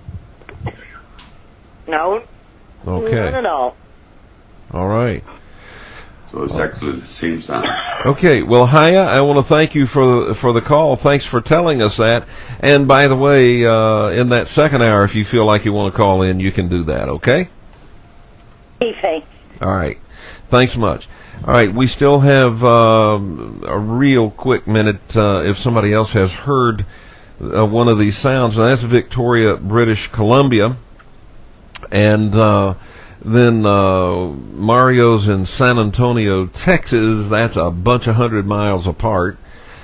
No. Okay. None at all. All right. So it's actually the same sound. Okay, well, Haya, I want to thank you for the call. Thanks for telling us that. And by the way, in that second hour, if you feel like you want to call in, you can do that, okay? Okay. All right. Thanks much. All right, we still have a real quick minute if somebody else has heard one of these sounds. And that's Victoria, British Columbia. And then Mario's in San Antonio, Texas. That's a bunch of 100 miles apart.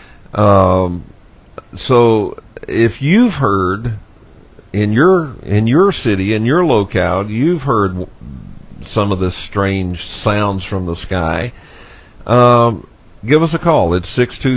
So if you've heard in your city, in your locale, you've heard some of this strange sounds from the sky, give us a call. It's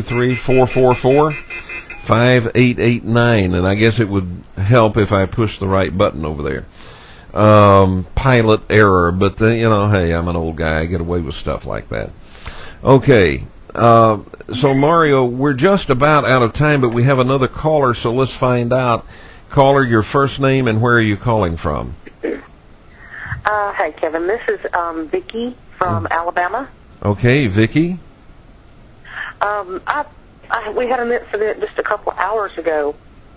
623-444-5889, and I guess it would help if I push the right button over there. Pilot error, but then, hey, I'm an old guy. I get away with stuff like that. Okay. So Mario, we're just about out of time, but we have another caller, so let's find out. Caller, your first name and where are you calling from? Hey, Kevin. This is Vicki from Alabama. Okay, Vicki. We had an incident just a couple hours ago.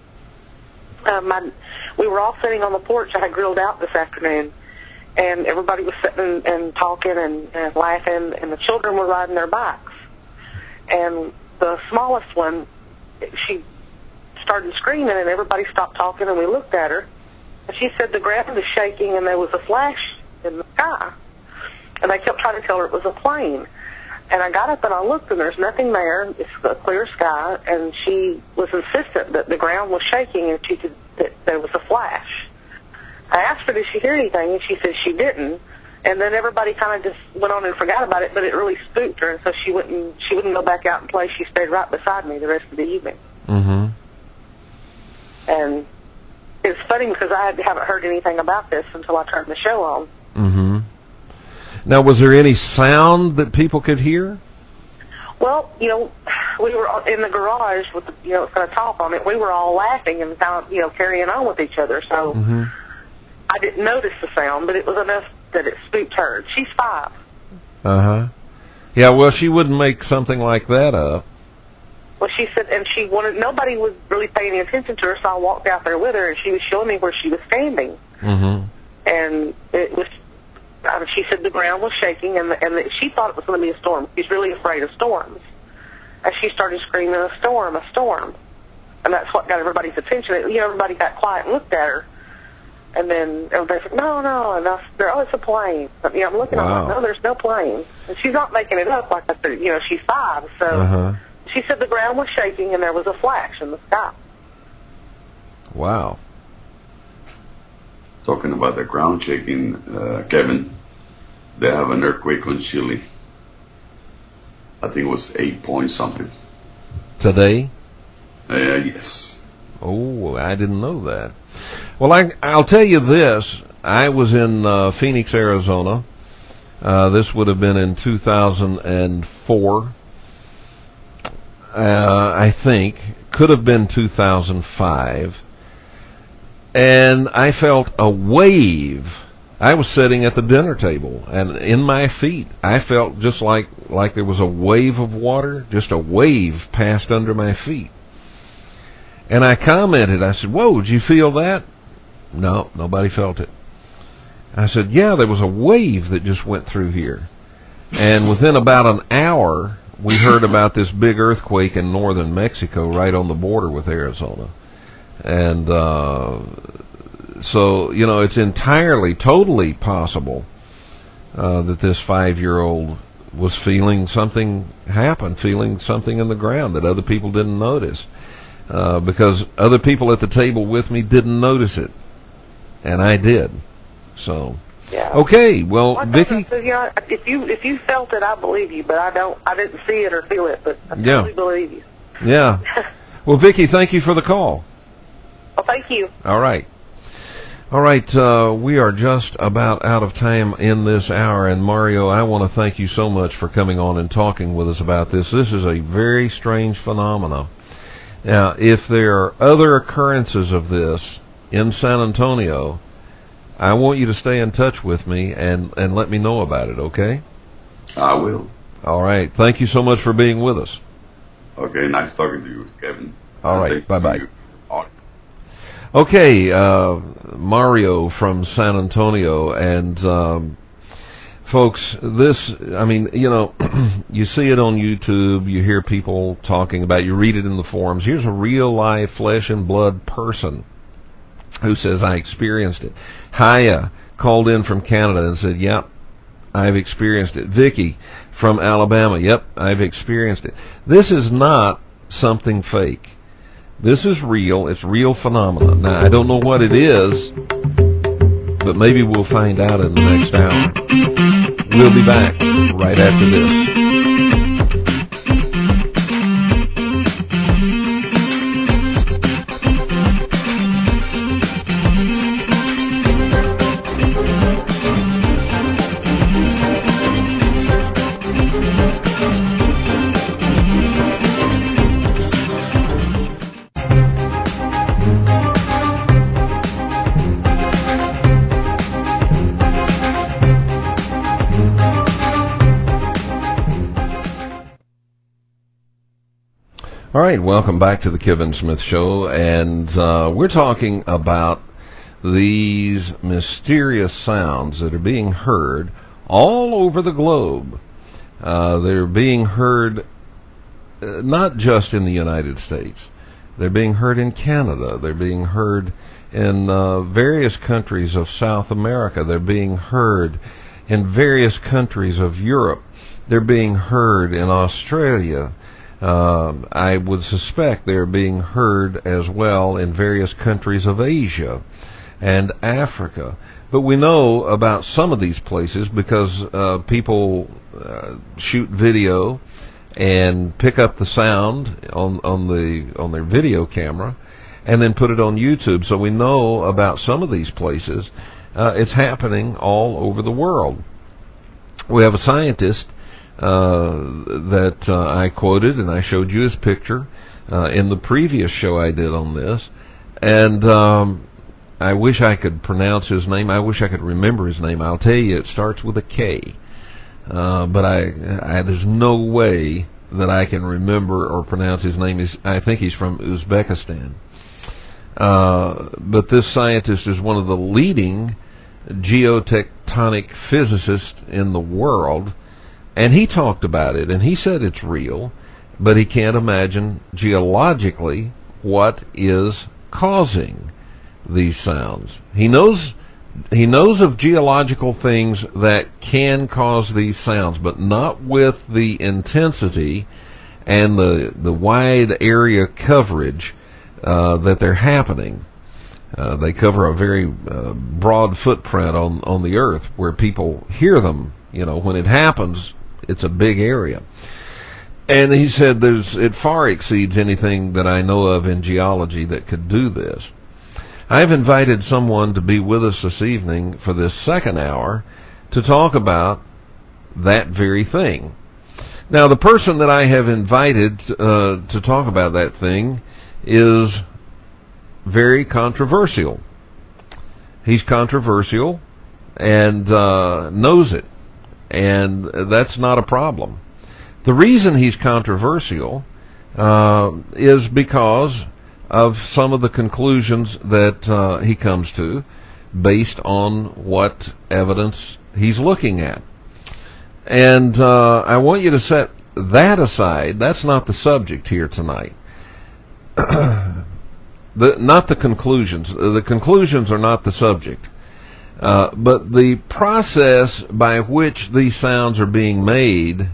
We were all sitting on the porch. I had grilled out this afternoon, and everybody was sitting and talking and laughing, and the children were riding their bikes. And the smallest one, she started screaming, and everybody stopped talking, and we looked at her. And she said the ground was shaking, and there was a flash in the sky. And I kept trying to tell her it was a plane. And I got up and I looked, and there's nothing there. It's a clear sky. And she was insistent that the ground was shaking and that there was a flash. I asked her, did she hear anything? And she said she didn't. And then everybody kind of just went on and forgot about it, but it really spooked her. And so she wouldn't go back out and play. She stayed right beside me the rest of the evening. Mm-hmm. And it's funny because I haven't heard anything about this until I turned the show on. Mm-hmm. Now, was there any sound that people could hear? Well, we were in the garage with it's got a top on it. We were all laughing and kind of, carrying on with each other. So I didn't notice the sound, but it was enough that it spooked her. She's 5. Uh-huh. Yeah, well, she wouldn't make something like that up. Well, she said, and nobody was really paying any attention to her, so I walked out there with her, and she was showing me where she was standing. Mm-hmm. And it was, she said the ground was shaking, and she thought it was going to be a storm. She's really afraid of storms. And she started screaming, a storm, a storm. And that's what got everybody's attention. Everybody got quiet and looked at her. And then everybody said, no, and it's a plane. But, I'm looking at her, no, there's no plane. And she's not making it up, like I said, she's 5, so she said the ground was shaking and there was a flash in the sky. Wow. Talking about the ground shaking, Kevin, they have an earthquake on Chile. I think it was 8 point something. Today? Yes. Oh, I didn't know that. Well, I'll tell you this. I was in Phoenix, Arizona. This would have been in 2004. I think. Could have been 2005. And I felt a wave. I was sitting at the dinner table, and in my feet, I felt just like there was a wave of water, just a wave passed under my feet. And I commented, I said, whoa, did you feel that? No, nobody felt it. I said, yeah, there was a wave that just went through here. And within about an hour, we heard about this big earthquake in northern Mexico right on the border with Arizona. And so, it's entirely, totally possible that this 5-year-old was feeling something happen, feeling something in the ground that other people didn't notice. Because other people at the table with me didn't notice it, and I did. So, yeah. Okay, well, Vicki, if you felt it, I believe you, but I didn't see it or feel it, but I totally believe you. Yeah. Well, Vicki, thank you for the call. Well, thank you. All right. We are just about out of time in this hour, and Mario, I want to thank you so much for coming on and talking with us about this. This is a very strange phenomenon. Now, if there are other occurrences of this in San Antonio, I want you to stay in touch with me and let me know about it, okay? I will. All right. Thank you so much for being with us. Okay, nice talking to you, Kevin. All right. Bye-bye. Okay, Mario from San Antonio, and Folks, you see it on YouTube, you hear people talking about it, you read it in the forums. Here's a real life flesh and blood person who says, I experienced it. Haya called in from Canada and said, yep, I've experienced it. Vicky from Alabama, yep, I've experienced it. This is not something fake. This is real. It's real phenomena. Now, I don't know what it is, but maybe we'll find out in the next hour. We'll be back right after this. All right, welcome back to the Kevin Smith Show, and we're talking about these mysterious sounds that are being heard all over the globe. They're being heard not just in the United States. They're being heard in Canada. They're being heard in various countries of South America. They're being heard in various countries of Europe. They're being heard in Australia. I would suspect they're being heard as well in various countries of Asia and Africa. But we know about some of these places because people shoot video and pick up the sound on their video camera and then put it on YouTube. So we know about some of these places. It's happening all over the world. We have a scientist that I quoted, and I showed you his picture in the previous show I did on this. And I wish I could pronounce his name. I wish I could remember his name. I'll tell you, it starts with a K. But I there's no way that I can remember or pronounce his name. I think he's from Uzbekistan. But this scientist is one of the leading geotectonic physicists in the world. And he talked about it, and he said it's real, but he can't imagine geologically what is causing these sounds. He knows of geological things that can cause these sounds, but not with the intensity and the wide area coverage that they're happening. They cover a very broad footprint on the earth where people hear them. When it happens, it's a big area. And he said it far exceeds anything that I know of in geology that could do this. I've invited someone to be with us this evening for this second hour to talk about that very thing. Now, the person that I have invited to talk about that thing is very controversial. He's controversial and knows it. And that's not a problem. The reason he's controversial is because of some of the conclusions that he comes to based on what evidence he's looking at. And I want you to set that aside. That's not the subject here tonight. Not the conclusions. The conclusions are not the subject. But the process by which these sounds are being made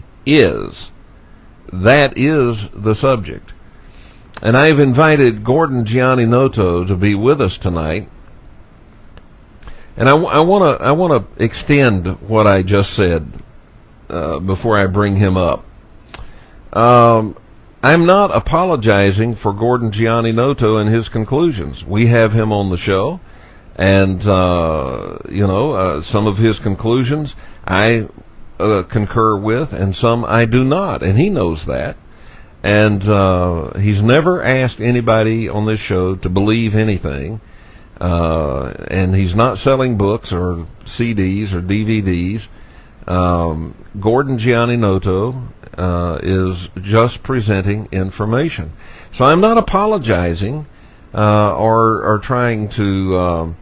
that is the subject. And I've invited Gordon Gianninoto to be with us tonight. And I want to extend what I just said before I bring him up. I'm not apologizing for Gordon Gianninoto and his conclusions. We have him on the show. And, some of his conclusions I concur with, and some I do not, and he knows that. And he's never asked anybody on this show to believe anything, and he's not selling books or CDs or DVDs. Gordon Gianninoto is just presenting information. So I'm not apologizing or trying to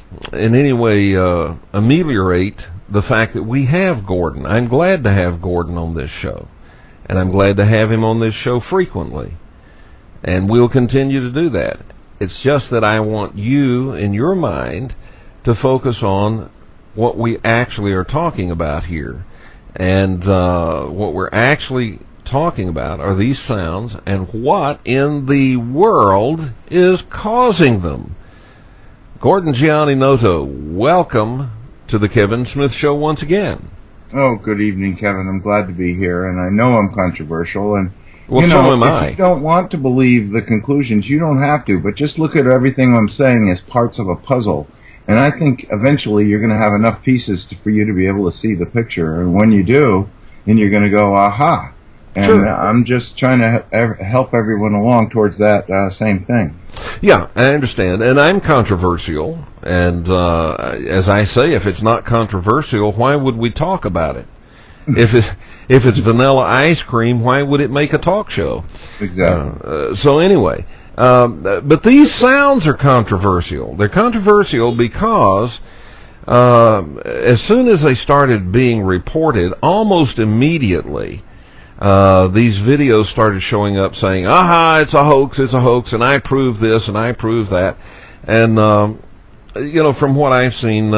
in any way ameliorate the fact that we have Gordon. I'm glad to have Gordon on this show, and I'm glad to have him on this show frequently, and we'll continue to do that. It's just that I want you, in your mind, to focus on what we actually are talking about here. And what we're actually talking about are these sounds and what in the world is causing them. Gordon Gianni Noto, welcome to the Kevin Smith Show once again. Oh, good evening, Kevin. I'm glad to be here, and I know I'm controversial, and well, so am I. If you don't want to believe the conclusions, you don't have to, but just look at everything I'm saying as parts of a puzzle. And I think eventually you're going to have enough pieces for you to be able to see the picture. And when you do, then you're going to go, aha. And sure. I'm just trying to help everyone along towards that same thing. Yeah, I understand. And I'm controversial. And as I say, if it's not controversial, why would we talk about it? If it's vanilla ice cream, why would it make a talk show? Exactly. So anyway, but these sounds are controversial. They're controversial because as soon as they started being reported, almost immediately, these videos started showing up saying, aha, it's a hoax, and I prove this, and I prove that. And from what I've seen,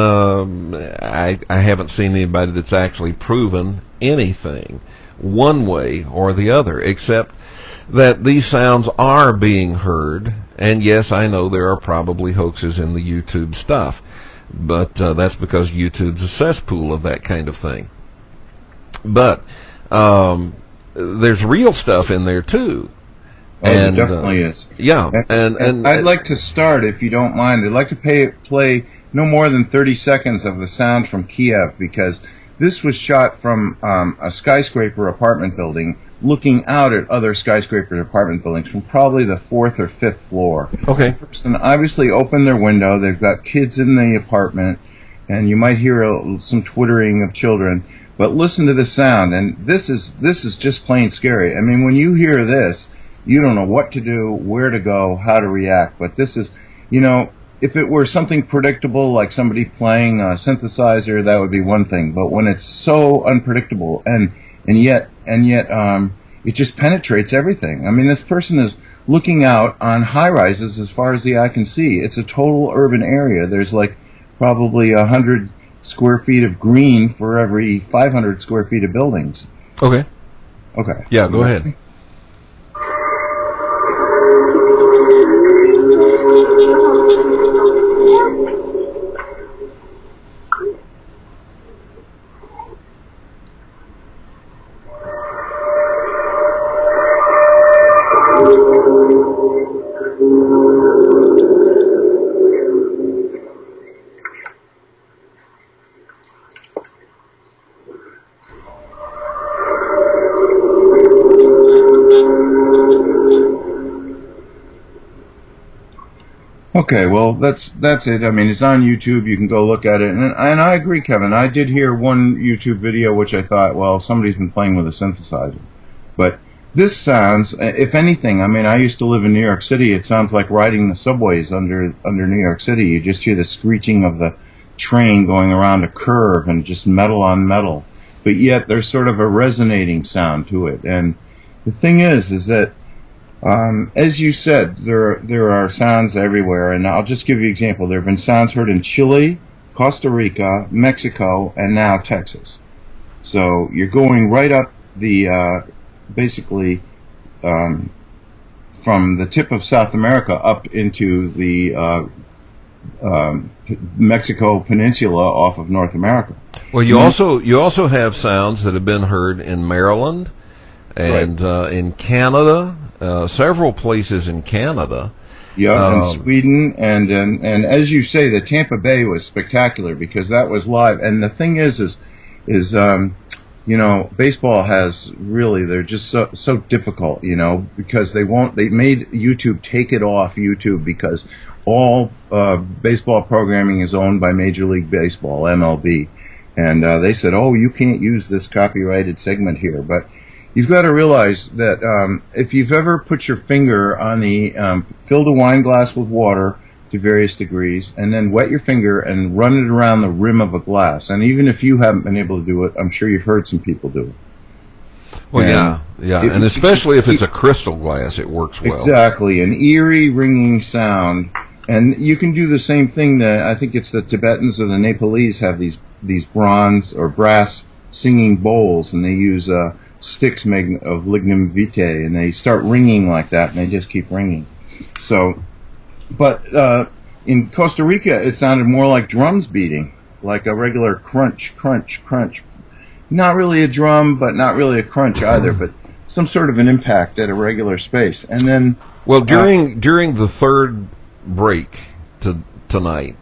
I haven't seen anybody that's actually proven anything one way or the other, except that these sounds are being heard. And yes, I know there are probably hoaxes in the YouTube stuff, but that's because YouTube's a cesspool of that kind of thing. But there's real stuff in there too. Oh, and, there definitely is. Yeah, and I'd like to start, if you don't mind. I'd like to play no more than 30 seconds of the sound from Kiev, because this was shot from a skyscraper apartment building, looking out at other skyscraper apartment buildings from probably the 4th or 5th floor. Okay. The person obviously opened their window. They've got kids in the apartment, and you might hear some twittering of children. But listen to the sound, and this is just plain scary. I mean, when you hear this, you don't know what to do, where to go, how to react. But this is, if it were something predictable, like somebody playing a synthesizer, that would be one thing. But when it's so unpredictable, and yet it just penetrates everything. I mean, this person is looking out on high-rises as far as the eye can see. It's a total urban area. There's like probably 100 square feet of green for every 500 square feet of buildings. Okay. Okay. Yeah, go ahead. Okay, well, that's it. I mean, it's on YouTube. You can go look at it. And I agree, Kevin. I did hear one YouTube video which I thought, well, somebody's been playing with a synthesizer. But this sounds, if anything, I mean, I used to live in New York City. It sounds like riding the subways under New York City. You just hear the screeching of the train going around a curve and just metal on metal. But yet there's sort of a resonating sound to it. And the thing is that as you said, there are sounds everywhere, and I'll just give you an example. There have been sounds heard in Chile, Costa Rica, Mexico, and now Texas. So you're going right up the, basically, from the tip of South America up into the Mexico Peninsula off of North America. Well, you also have sounds that have been heard in Maryland and right. In Canada. Several places in Canada. Yeah, and Sweden, and as you say, the Tampa Bay was spectacular because that was live. And the thing is baseball has really, they're just so difficult, because they made YouTube take it off YouTube because all baseball programming is owned by Major League Baseball, MLB, and they said, oh, you can't use this copyrighted segment here, but you've got to realize that if you've ever put your finger on filled a wine glass with water, to various degrees, and then wet your finger and run it around the rim of a glass. And even if you haven't been able to do it, I'm sure you've heard some people do it. Well, yeah, and especially if it's a crystal glass, it works well. Exactly, an eerie ringing sound. And you can do the same thing that I think it's the Tibetans or the Nepalese have these bronze or brass singing bowls, and they use sticks made of lignum vitae, and they start ringing like that, and they just keep ringing. So, but in Costa Rica, it sounded more like drums beating, like a regular crunch, crunch, crunch. Not really a drum, but not really a crunch either, but some sort of an impact at a regular space. And then, well, during the third break tonight,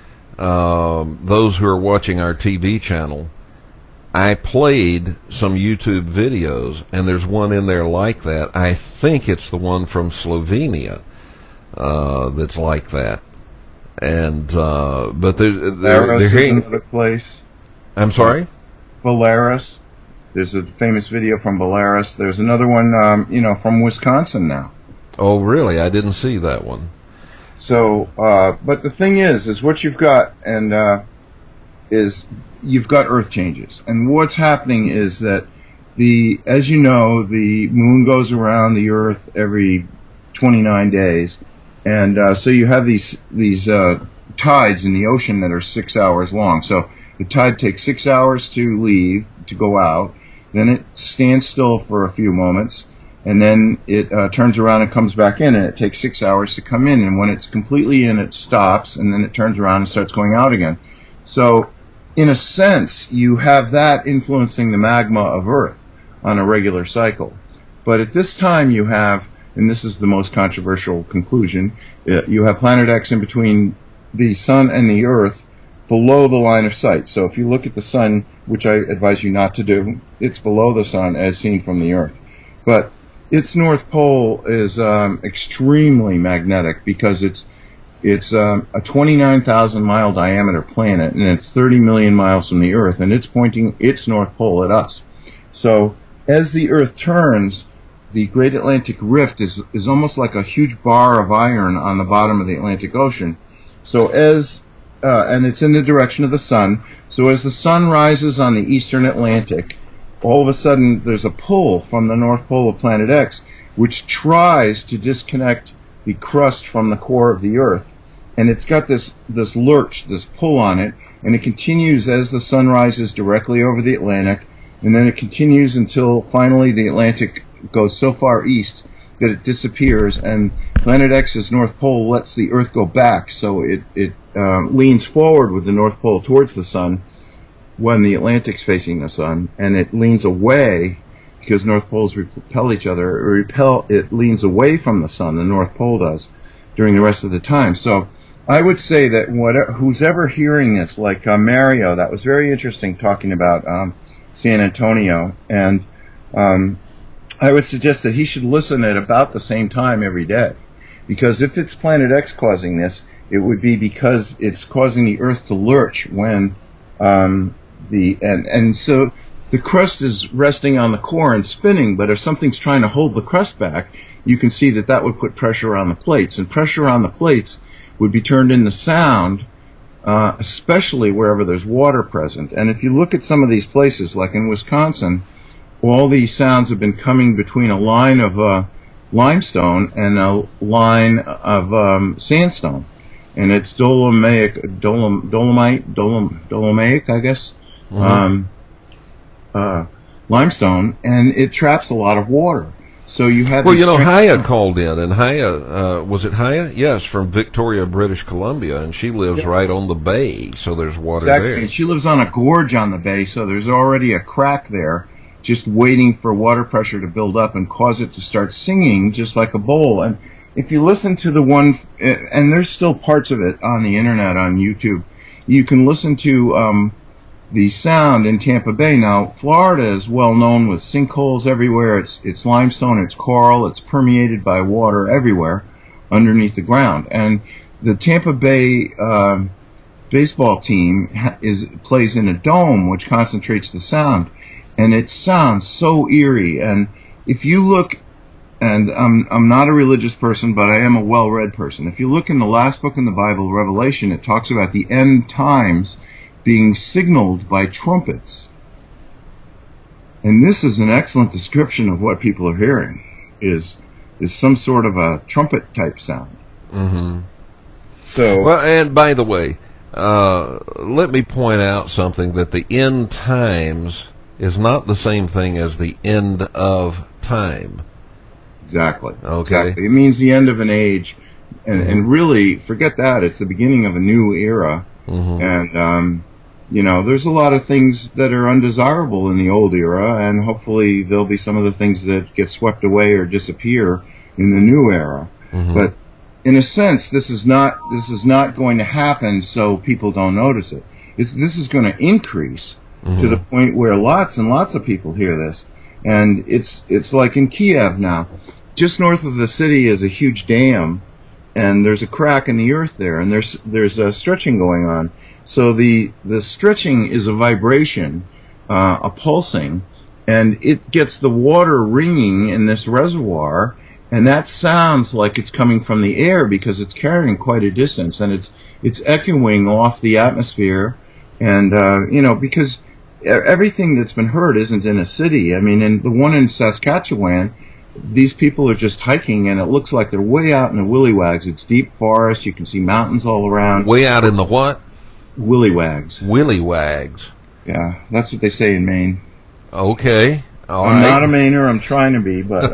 those who are watching our TV channel, I played some YouTube videos, and there's one in there like that. I think it's the one from Slovenia that's like that. And but they're is another place. I'm sorry? Belarus. There's a famous video from Belarus. There's another one, from Wisconsin now. Oh, really? I didn't see that one. So, but the thing is what you've got, and is you've got earth changes, and what's happening is that as you know, the moon goes around the earth every 29 days, and so you have these tides in the ocean that are 6 hours long. So the tide takes 6 hours to go out, then it stands still for a few moments, and then it turns around and comes back in, and it takes 6 hours to come in, and when it's completely in, it stops, and then it turns around and starts going out again. So, in a sense, you have that influencing the magma of Earth on a regular cycle. But at this time you have, and this is the most controversial conclusion, you have Planet X in between the Sun and the Earth below the line of sight. So if you look at the Sun, which I advise you not to do, it's below the Sun as seen from the Earth. But its North Pole is extremely magnetic because it's a 29,000 mile diameter planet, and it's 30 million miles from the Earth, and it's pointing its North Pole at us. So as the Earth turns, the Great Atlantic Rift is almost like a huge bar of iron on the bottom of the Atlantic Ocean. So and it's in the direction of the Sun. So as the Sun rises on the eastern Atlantic, all of a sudden there's a pull from the North Pole of Planet X, which tries to disconnect the crust from the core of the Earth. And it's got this lurch, this pull on it, and it continues as the Sun rises directly over the Atlantic, and then it continues until finally the Atlantic goes so far east that it disappears, and Planet X's North Pole lets the Earth go back, so it leans forward with the North Pole towards the Sun when the Atlantic's facing the Sun, and it leans away because North Poles repel each other. It leans away from the Sun, the North Pole does, during the rest of the time. So I would say that who's ever hearing this, like Mario, that was very interesting talking about San Antonio, and I would suggest that he should listen at about the same time every day, because if it's Planet X causing this, it would be because it's causing the Earth to lurch when and so the crust is resting on the core and spinning, but if something's trying to hold the crust back, you can see that would put pressure on the plates, and pressure on the plates would be turned into sound, especially wherever there's water present. And if you look at some of these places, like in Wisconsin, all these sounds have been coming between a line of limestone and a line of sandstone, and it's dolomaic, I guess, limestone, and it traps a lot of water. So you have. Well, Haya called in, and Haya, was it Haya? Yes, from Victoria, British Columbia, and she lives right on the bay, so there's water there. And she lives on a gorge on the bay, so there's already a crack there, just waiting for water pressure to build up and cause it to start singing, just like a bowl. And if you listen to the one, and there's still parts of it on the internet, on YouTube, you can listen to the sound in Tampa Bay. Now, Florida is well known with sinkholes everywhere. It's limestone, it's coral, it's permeated by water everywhere underneath the ground. And the Tampa Bay baseball team plays in a dome which concentrates the sound, and it sounds so eerie. And if you look and I'm not a religious person, but I am a well-read person. If you look in the last book in the Bible, Revelation, it talks about the end times being signaled by trumpets. And this is an excellent description of what people are hearing, is some sort of a trumpet type sound. Mm-hmm. So, well, and by the way, let me point out something, that the end times is not the same thing as the end of time. Exactly. Okay. Exactly. It means the end of an age, and really, forget that. It's the beginning of a new era. Mm-hmm. And, there's a lot of things that are undesirable in the old era, and hopefully there'll be some of the things that get swept away or disappear in the new era. Mm-hmm. But in a sense, this is not going to happen so people don't notice it. This is going to increase to the point where lots and lots of people hear this. And it's like in Kiev now. Just north of the city is a huge dam, and there's a crack in the earth there, and there's a stretching going on. So the stretching is a vibration, a pulsing, and it gets the water ringing in this reservoir, and that sounds like it's coming from the air because it's carrying quite a distance, and it's echoing off the atmosphere, and because everything that's been heard isn't in a city. I mean, in the one in Saskatchewan, these people are just hiking, and it looks like they're way out in the Willywags. It's deep forest. You can see mountains all around. Way out in the what? Willywags. Willywags. Yeah, that's what they say in Maine. Okay. All I'm right. not a Mainer. I'm trying to be, but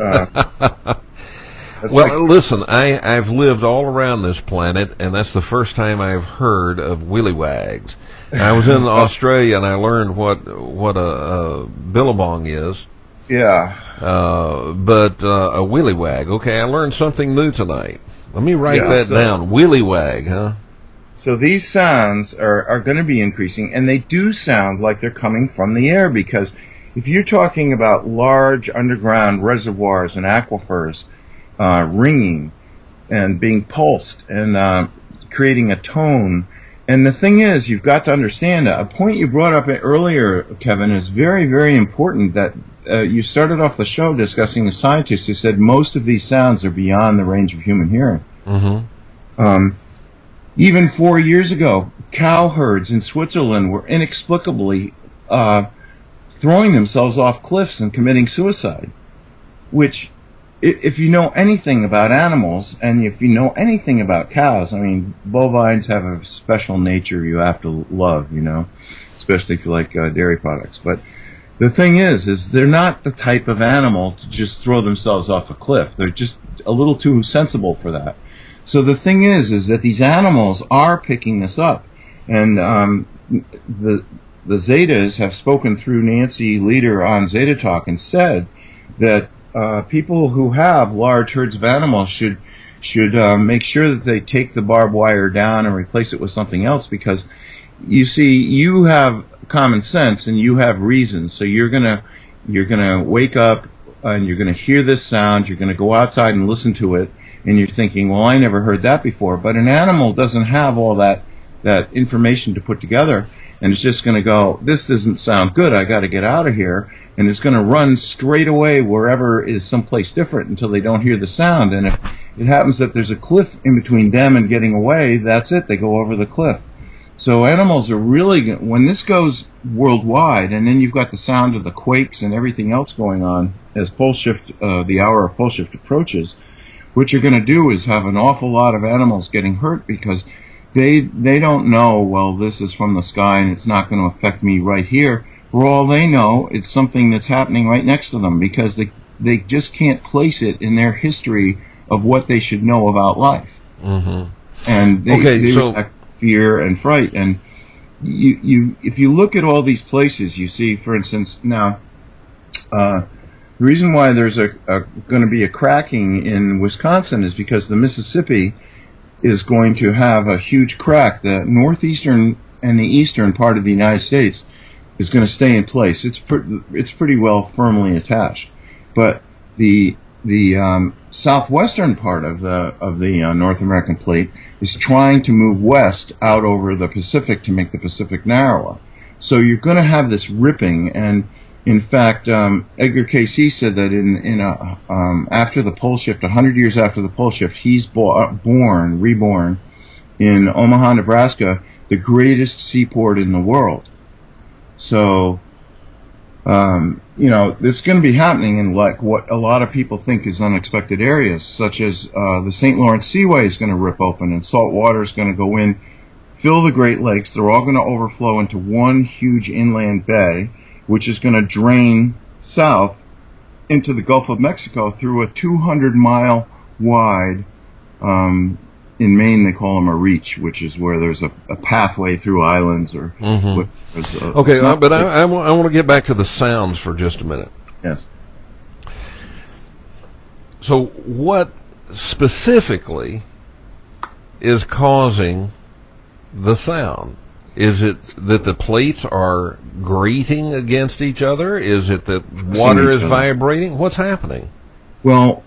well, listen, I've lived all around this planet, and that's the first time I've heard of willywags. I was in Australia, and I learned what a billabong is. Yeah. But a willywag. Okay, I learned something new tonight. Let me write that down. Willywag, huh? So these sounds are going to be increasing, and they do sound like they're coming from the air, because if you're talking about large underground reservoirs and aquifers ringing and being pulsed and creating a tone, and the thing is, you've got to understand, a point you brought up earlier, Kevin, is very, very important, that you started off the show discussing a scientist who said most of these sounds are beyond the range of human hearing. Mm-hmm. Even 4 years ago, cow herds in Switzerland were inexplicably throwing themselves off cliffs and committing suicide, which, if you know anything about animals, and if you know anything about cows, I mean, bovines have a special nature you have to love, especially if you like dairy products. But the thing is they're not the type of animal to just throw themselves off a cliff. They're just a little too sensible for that. So the thing is that these animals are picking this up, and the Zetas have spoken through Nancy Leader on Zeta Talk and said that people who have large herds of animals should make sure that they take the barbed wire down and replace it with something else, because you see, you have common sense and you have reason. So you're gonna wake up and you're gonna hear this sound. You're gonna go outside and listen to it, and you're thinking, well, I never heard that before. But an animal doesn't have all that information to put together, and it's just gonna go, this doesn't sound good. I got to get out of here. And it's going to run straight away wherever is someplace different until they don't hear the sound. And if it happens that there's a cliff in between them and getting away, that's it. They go over the cliff. So animals are really, when this goes worldwide, and then you've got the sound of the quakes and everything else going on as pole shift, the hour of pole shift approaches, what you're going to do is have an awful lot of animals getting hurt, because they don't know, well, this is from the sky and it's not going to affect me right here. For all they know, it's something that's happening right next to them, because they just can't place it in their history of what they should know about life. Mm-hmm. And they react fear and fright. And if you look at all these places, you see, for instance, now, the reason why there's going to be a cracking in Wisconsin is because the Mississippi is going to have a huge crack. The northeastern and the eastern part of the United States is going to stay in place. It's pretty well firmly attached, but the southwestern part of the North American plate is trying to move west out over the Pacific to make the Pacific narrower. So you're going to have this ripping, and In fact, Edgar Cayce said that after the pole shift, 100 years after the pole shift, he's reborn in Omaha, Nebraska, the greatest seaport in the world. So, this is going to be happening in like what a lot of people think is unexpected areas, such as the St. Lawrence Seaway is going to rip open and salt water is going to go in, fill the Great Lakes. They're all going to overflow into one huge inland bay, which is going to drain south into the Gulf of Mexico through a 200-mile wide, in Maine they call them a reach, which is where there's a pathway through islands or... Okay, but I want to get back to the sounds for just a minute. Yes. So what specifically is causing the sound? Is it that the plates are grating against each other? Is it that water is vibrating? What's happening? Well,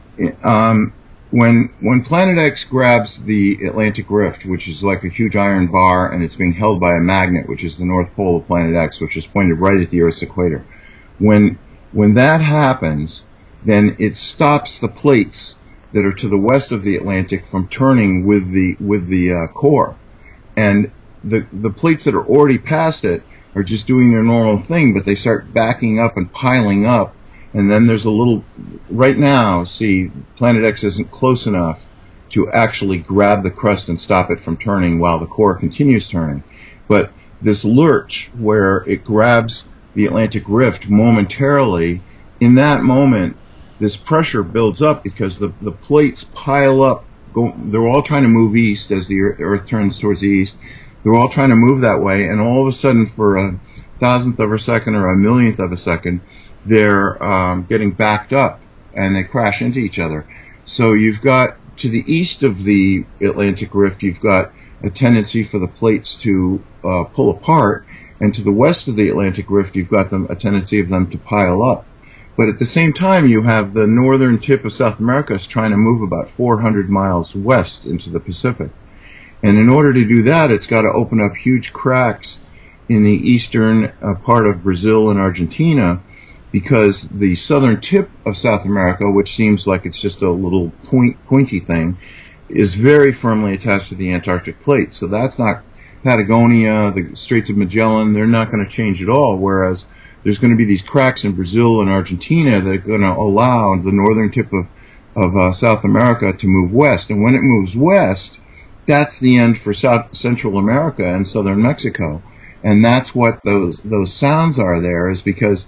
when Planet X grabs the Atlantic Rift, which is like a huge iron bar, and it's being held by a magnet, which is the North Pole of Planet X, which is pointed right at the Earth's equator. When that happens, then it stops the plates that are to the west of the Atlantic from turning with the core, and the plates that are already past it are just doing their normal thing, but they start backing up and piling up, and then there's a little, right now, see, Planet X isn't close enough to actually grab the crust and stop it from turning while the core continues turning. But this lurch, where it grabs the Atlantic Rift momentarily, in that moment, this pressure builds up because the plates pile up, they're all trying to move east as the Earth turns towards the east. They're all trying to move that way, and all of a sudden, for a thousandth of a second or a millionth of a second, they're getting backed up, and they crash into each other. So you've got, to the east of the Atlantic Rift, you've got a tendency for the plates to pull apart, and to the west of the Atlantic Rift, you've got a tendency of them to pile up. But at the same time, you have the northern tip of South America is trying to move about 400 miles west into the Pacific. And in order to do that, it's got to open up huge cracks in the eastern part of Brazil and Argentina, because the southern tip of South America, which seems like it's just a little pointy thing, is very firmly attached to the Antarctic plate. So that's not Patagonia, the Straits of Magellan, they're not going to change at all, whereas there's going to be these cracks in Brazil and Argentina that are going to allow the northern tip of South America to move west. And when it moves west, that's the end for Central America and southern Mexico. And that's what those sounds are there, is because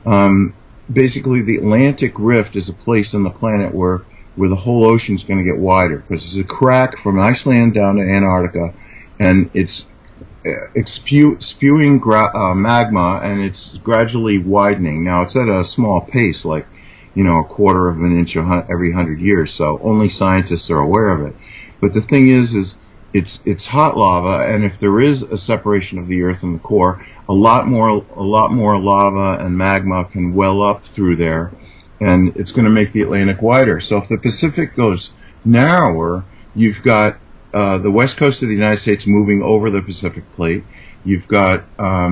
basically the Atlantic Rift is a place on the planet where the whole ocean's going to get wider, because there's a crack from Iceland down to Antarctica, and it's spewing magma, and it's gradually widening. Now, it's at a small pace, like, a quarter of an inch every 100 years, so only scientists are aware of it. But the thing is it's hot lava, and if there is a separation of the Earth and the core, a lot more lava and magma can well up through there, and it's going to make the Atlantic wider. So if the Pacific goes narrower, you've got the west coast of the United States moving over the Pacific plate. You've got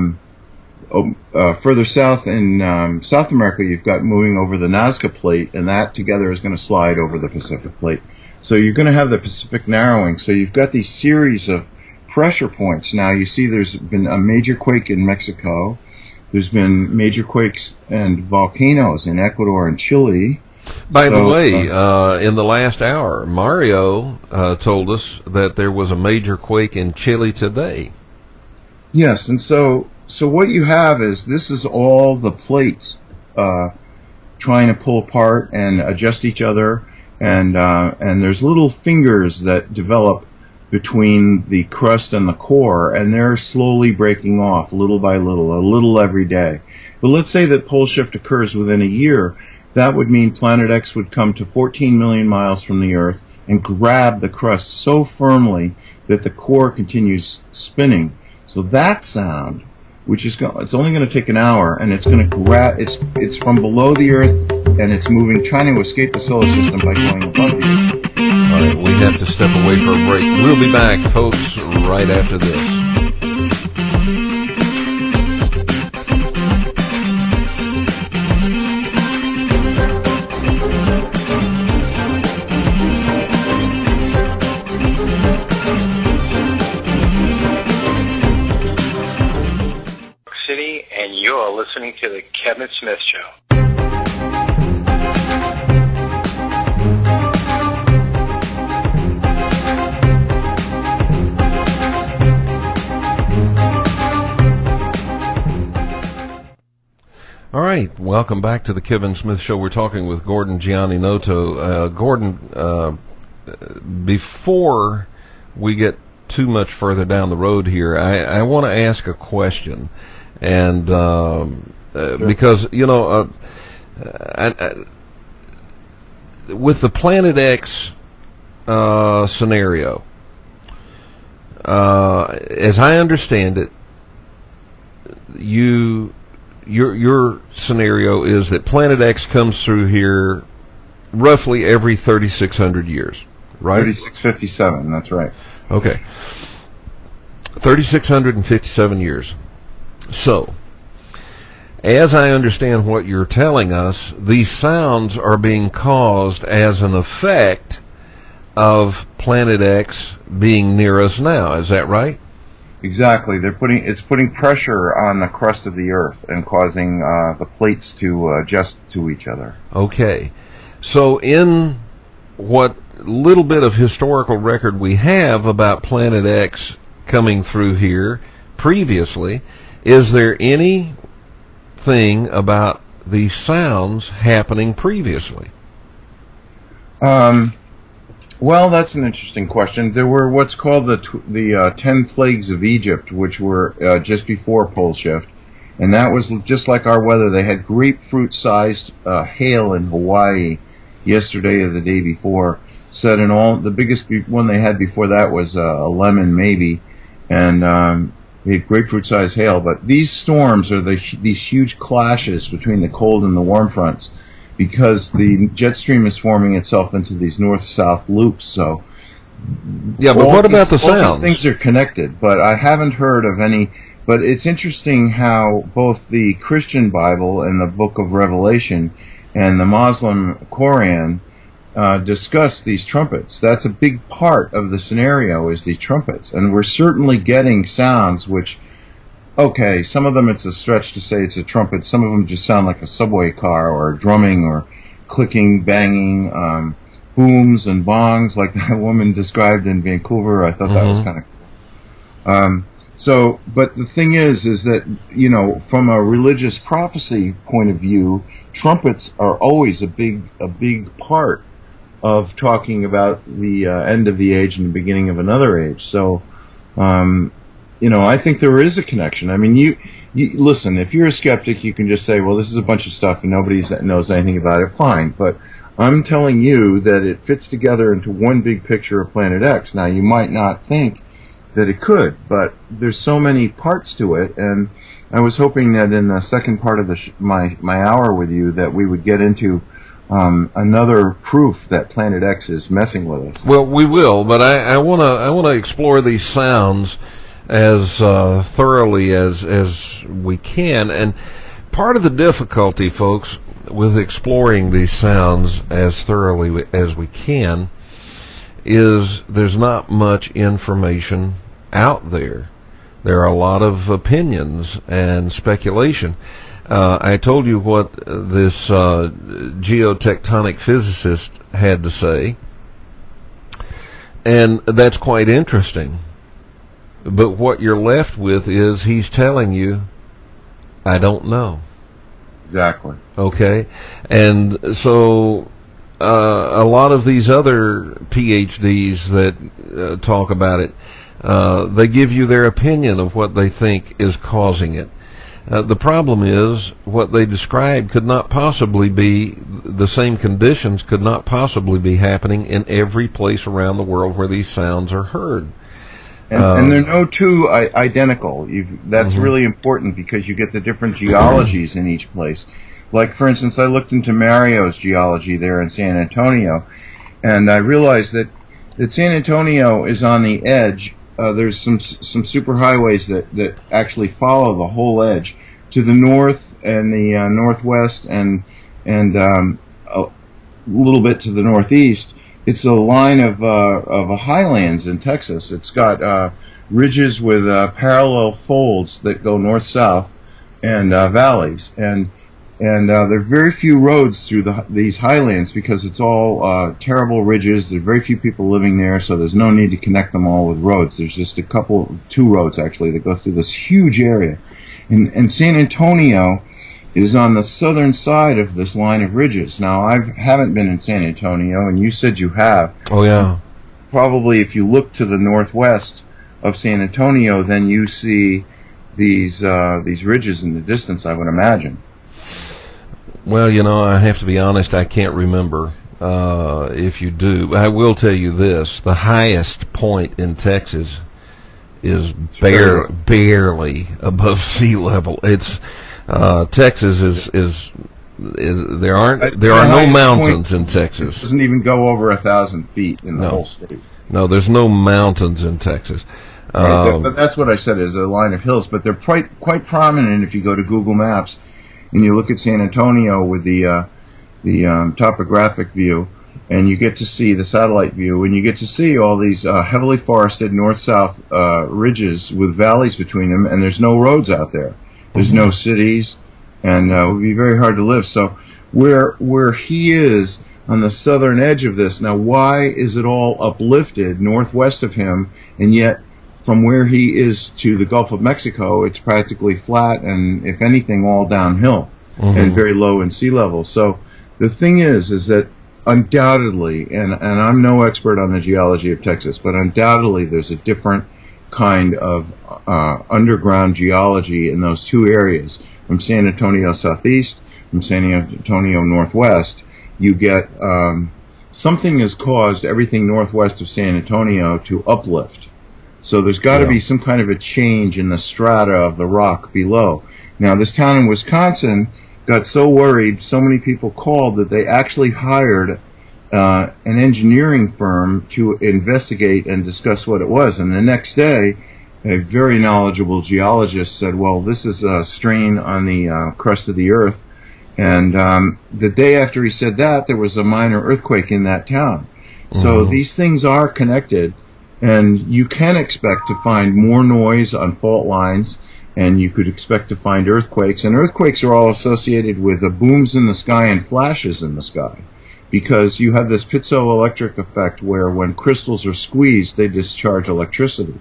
further south in South America, you've got moving over the Nazca plate, and that together is going to slide over the Pacific plate. So you're going to have the Pacific narrowing. So you've got these series of pressure points. Now you see there's been a major quake in Mexico. There's been major quakes and volcanoes in Ecuador and Chile. By the way, in the last hour, Mario told us that there was a major quake in Chile today. Yes, and so what you have is, this is all the plates trying to pull apart and adjust each other. And there's little fingers that develop between the crust and the core, and they're slowly breaking off little by little, a little every day. But let's say that pole shift occurs within a year. That would mean Planet X would come to 14 million miles from the Earth and grab the crust so firmly that the core continues spinning. So that sound, which is it's only going to take an hour, and it's going to grab. It's from below the Earth, and it's moving, trying to escape the solar system by going above the Earth. All right, we have to step away for a break. We'll be back, folks, right after this. listening to The Kevin Smith Show. All right, welcome back to the Kevin Smith Show. We're talking with Gordon Gianninoto. Gordon, before we get too much further down the road here, I want to ask a question, and sure. Because with the Planet X scenario, as I understand it, Your scenario is that Planet X comes through here roughly every 3,600 years, right? 3657, that's right. Okay. 3,657 years. So, as I understand what you're telling us, these sounds are being caused as an effect of Planet X being near us now. Is that right? Exactly. It's putting pressure on the crust of the Earth and causing the plates to adjust to each other. Okay. So in what little bit of historical record we have about Planet X coming through here previously, is there anything about these sounds happening previously? Well, that's an interesting question. There were what's called the 10 plagues of Egypt, which were just before pole shift, and that was just like our weather. They had grapefruit-sized hail in Hawaii yesterday or the day before. Said in all, the biggest one they had before that was a lemon maybe, and they had grapefruit-sized hail. But these storms are these huge clashes between the cold and the warm fronts, because the jet stream is forming itself into these north-south loops. So, yeah, but what about the sounds? All these things are connected, but I haven't heard of any. But it's interesting how both the Christian Bible and the Book of Revelation and the Muslim Quran discuss these trumpets. That's a big part of the scenario, is the trumpets, and we're certainly getting sounds which. Okay, some of them it's a stretch to say it's a trumpet. Some of them just sound like a subway car or drumming or clicking, banging, booms and bongs like that woman described in Vancouver. I thought that was kind of cool. But the thing is that, from a religious prophecy point of view, trumpets are always a big part of talking about the end of the age and the beginning of another age. So, I think there is a connection. I mean, you listen, if you're a skeptic, you can just say, well, this is a bunch of stuff and nobody knows anything about it. Fine. But I'm telling you that it fits together into one big picture of Planet X. Now, you might not think that it could, but there's so many parts to it. And I was hoping that in the second part of my hour with you that we would get into another proof that Planet X is messing with us. Well, we will, but I want to explore these sounds as thoroughly as we can. And part of the difficulty, folks, with exploring these sounds as thoroughly as we can is there's not much information out there. There are a lot of opinions and speculation. I told you what this geotectonic physicist had to say, and that's quite interesting. But what you're left with is he's telling you, I don't know. Exactly. Okay? And so a lot of these other PhDs that talk about it, they give you their opinion of what they think is causing it. The problem is what they describe could not possibly be, the same conditions could not possibly be happening in every place around the world where these sounds are heard. And they're no two identical. That's really important because you get the different geologies in each place. Like, for instance, I looked into Mario's geology there in San Antonio, and I realized that San Antonio is on the edge. There's some superhighways that actually follow the whole edge to the north and the northwest and a little bit to the northeast. It's a line of highlands in Texas. It's got ridges with parallel folds that go north-south, and valleys, and there are very few roads through these highlands because it's all terrible ridges. There are very few people living there, so there's no need to connect them all with roads. There's just two roads actually that go through this huge area, and San Antonio is on the southern side of this line of ridges. Now, I haven't been in San Antonio, and you said you have. Oh yeah. Probably if you look to the northwest of San Antonio, then you see these ridges in the distance, I would imagine. Well, I have to be honest, I can't remember if you do. I will tell you this, the highest point in Texas is barely above sea level. It's Texas is there are no mountains in Texas. It doesn't even go over 1,000 feet in the whole state. No, there's no mountains in Texas. But that's what I said, is a line of hills, but they're quite prominent if you go to Google Maps and you look at San Antonio with the topographic view, and you get to see the satellite view, and you get to see all these heavily forested north-south ridges with valleys between them, and there's no roads out there. There's no cities, and it would be very hard to live. So where he is on the southern edge of this, now why is it all uplifted northwest of him, and yet from where he is to the Gulf of Mexico, it's practically flat and, if anything, all downhill and very low in sea level. So the thing is that undoubtedly, and I'm no expert on the geology of Texas, but undoubtedly there's a different kind of underground geology in those two areas. From San Antonio southeast, from San Antonio northwest, you get something has caused everything northwest of San Antonio to uplift. So there's got to be some kind of a change in the strata of the rock below. Now, this town in Wisconsin got so worried, so many people called, that they actually hired an engineering firm to investigate and discuss what it was. And the next day, a very knowledgeable geologist said, well, this is a strain on the crust of the earth. And the day after he said that, there was a minor earthquake in that town. So these things are connected. And you can expect to find more noise on fault lines, and you could expect to find earthquakes. And earthquakes are all associated with the booms in the sky and flashes in the sky, because you have this piezoelectric effect where when crystals are squeezed, they discharge electricity.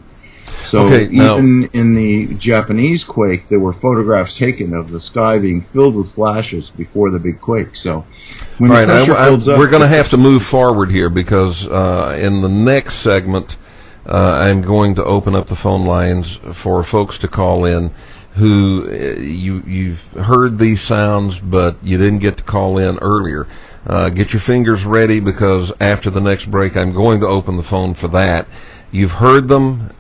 So even in the Japanese quake, there were photographs taken of the sky being filled with flashes before the big quake. So when the pressure builds up, we're going to have to move forward here, because in the next segment, I'm going to open up the phone lines for folks to call in who you've heard these sounds, but you didn't get to call in earlier. Get your fingers ready, because after the next break, I'm going to open the phone for that. You've heard them,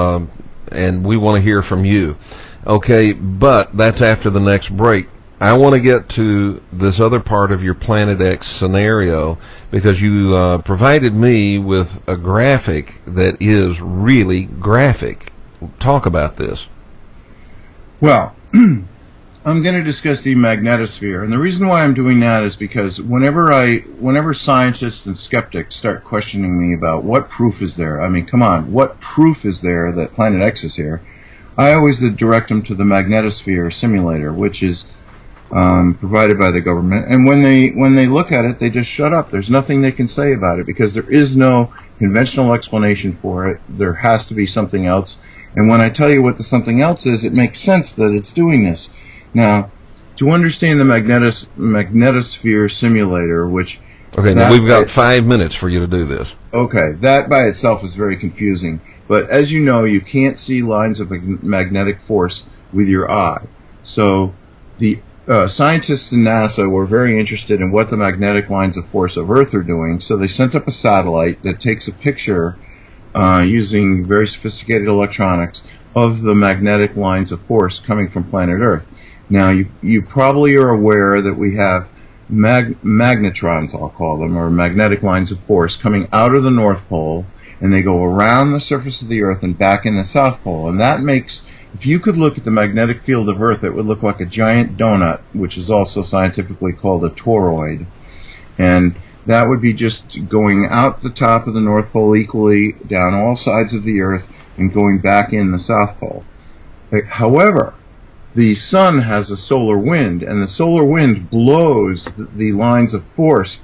and we want to hear from you. Okay, but that's after the next break. I want to get to this other part of your Planet X scenario, because you provided me with a graphic that is really graphic. Talk about this. Well, I'm going to discuss the magnetosphere, and the reason why I'm doing that is because whenever scientists and skeptics start questioning me about what proof is there, I mean, come on, what proof is there that Planet X is here, I always direct them to the magnetosphere simulator, which is provided by the government, and when they look at it, they just shut up. There's nothing they can say about it, because there is no conventional explanation for it. There has to be something else, and when I tell you what the something else is, it makes sense that it's doing this. Now, to understand the magnetosphere simulator, which now we've got 5 minutes for you to do this. Okay, that by itself is very confusing, but as you know, you can't see lines of magnetic force with your eye. So the scientists in NASA were very interested in what the magnetic lines of force of Earth are doing, so they sent up a satellite that takes a picture using very sophisticated electronics of the magnetic lines of force coming from planet Earth. Now, you probably are aware that we have magnetrons, I'll call them, or magnetic lines of force coming out of the North Pole, and they go around the surface of the Earth and back in the South Pole, and that makes, if you could look at the magnetic field of Earth, it would look like a giant donut, which is also scientifically called a toroid. And that would be just going out the top of the North Pole equally down all sides of the Earth and going back in the South Pole. However, the sun has a solar wind, and the solar wind blows the lines of force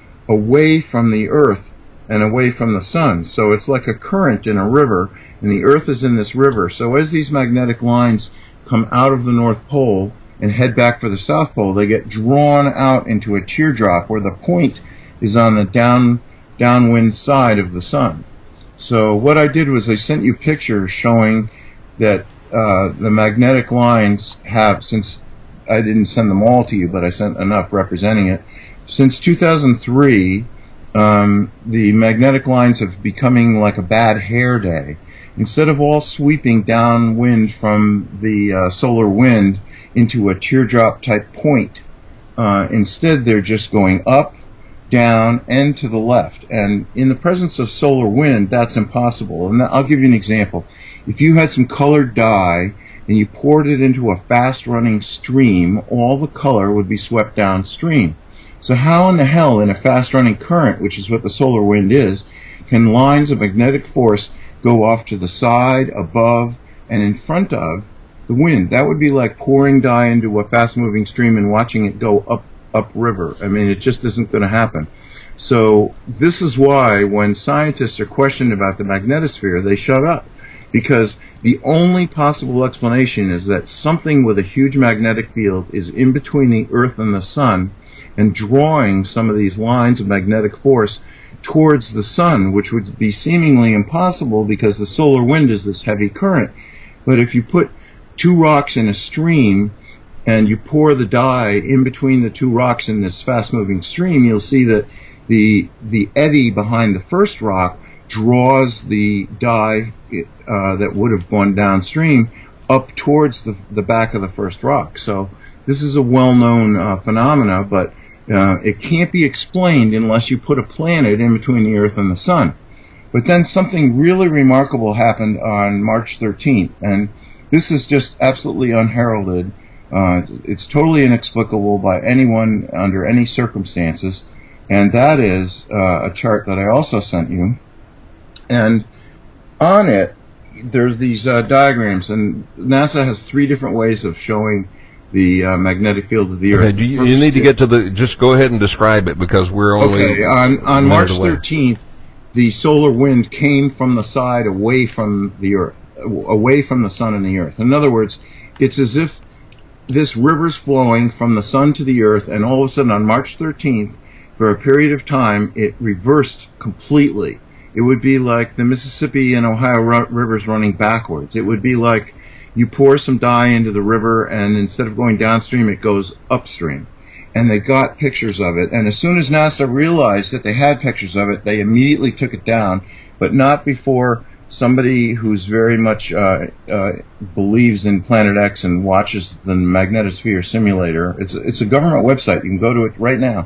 away from the Earth and away from the sun. So it's like a current in a river, and the Earth is in this river. So as these magnetic lines come out of the North Pole and head back for the South Pole, they get drawn out into a teardrop where the point is on the downwind side of the sun. So what I did was I sent you pictures showing that the magnetic lines have, since I didn't send them all to you, but I sent enough representing it, since 2003, the magnetic lines have becoming like a bad hair day. Instead of all sweeping downwind from the solar wind into a teardrop type point, instead they're just going up, down, and to the left. And in the presence of solar wind, that's impossible. And I'll give you an example. If you had some colored dye and you poured it into a fast-running stream, all the color would be swept downstream. So how in the hell, in a fast-running current, which is what the solar wind is, can lines of magnetic force go off to the side, above, and in front of the wind? That would be like pouring dye into a fast-moving stream and watching it go upriver. I mean, it just isn't going to happen. So this is why when scientists are questioned about the magnetosphere, they shut up. Because the only possible explanation is that something with a huge magnetic field is in between the Earth and the sun and drawing some of these lines of magnetic force towards the sun, which would be seemingly impossible because the solar wind is this heavy current. But if you put two rocks in a stream and you pour the dye in between the two rocks in this fast-moving stream, you'll see that the eddy behind the first rock draws the dye that would have gone downstream up towards the back of the first rock. So this is a well-known phenomena, but it can't be explained unless you put a planet in between the Earth and the sun. But then something really remarkable happened on March 13th, and this is just absolutely unheralded. It's totally inexplicable by anyone under any circumstances, and that is a chart that I also sent you. And on it, there's these diagrams, and NASA has 3 different ways of showing the magnetic field of the Earth. Okay, you need to get to just go ahead and describe it because we're only... Okay, on March 13th, the solar wind came from the side away from the Earth, away from the sun and the Earth. In other words, it's as if this river's flowing from the sun to the Earth, and all of a sudden on March 13th, for a period of time, it reversed completely. It would be like the Mississippi and Ohio rivers running backwards. It would be like you pour some dye into the river, and instead of going downstream, it goes upstream. And they got pictures of it. And as soon as NASA realized that they had pictures of it, they immediately took it down, but not before somebody who's very much believes in Planet X and watches the magnetosphere simulator. It's a government website. You can go to it right now.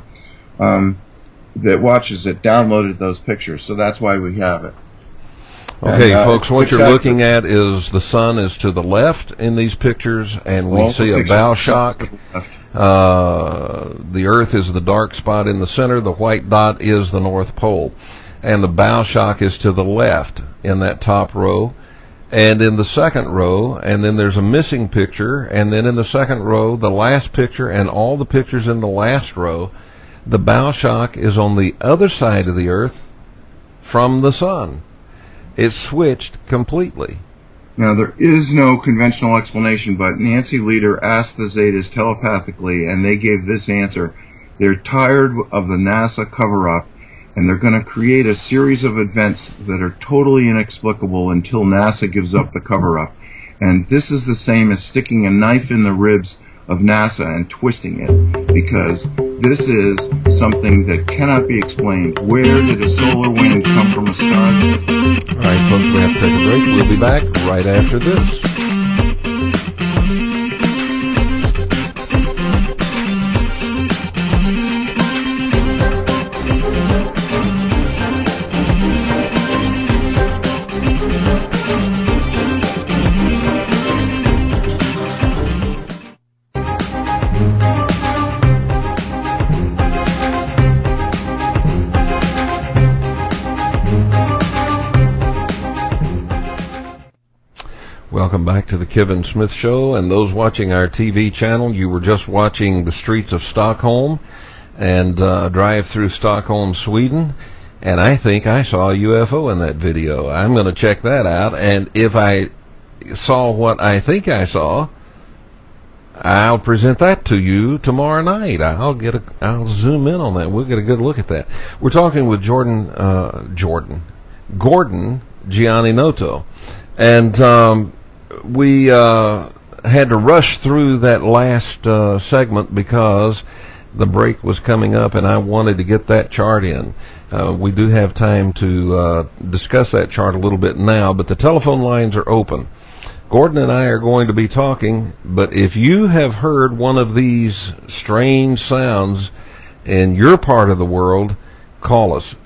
That watches it downloaded those pictures, so that's why we have it. Okay, folks, what you're looking at is the sun is to the left in these pictures, and we see a bow shock. The Earth is the dark spot in the center. The white dot is the North Pole. And the bow shock is to the left in that top row. And in the second row, and then there's a missing picture, and then in the second row, the last picture, and all the pictures in the last row, the bow shock is on the other side of the Earth from the sun. It's switched completely. Now, there is no conventional explanation, but Nancy Lieder asked the Zetas telepathically, and they gave this answer. They're tired of the NASA cover-up, and they're going to create a series of events that are totally inexplicable until NASA gives up the cover-up. And this is the same as sticking a knife in the ribs of NASA and twisting it, because this is something that cannot be explained. Where did a solar wind come from a star? All right, folks, we have to take a break. We'll be back right after this. Welcome back to the Kevin Smith Show, and those watching our TV channel, you were just watching the streets of Stockholm and drive through Stockholm, Sweden, and I think I saw a UFO in that video. I'm going to check that out, and if I saw what I think I saw, I'll present that to you tomorrow night. I'll zoom in on that. We'll get a good look at that. We're talking with Gordon Gianninoto, and we had to rush through that last segment because the break was coming up, and I wanted to get that chart in. We do have time to discuss that chart a little bit now, but the telephone lines are open. Gordon and I are going to be talking, but if you have heard one of these strange sounds in your part of the world, call us,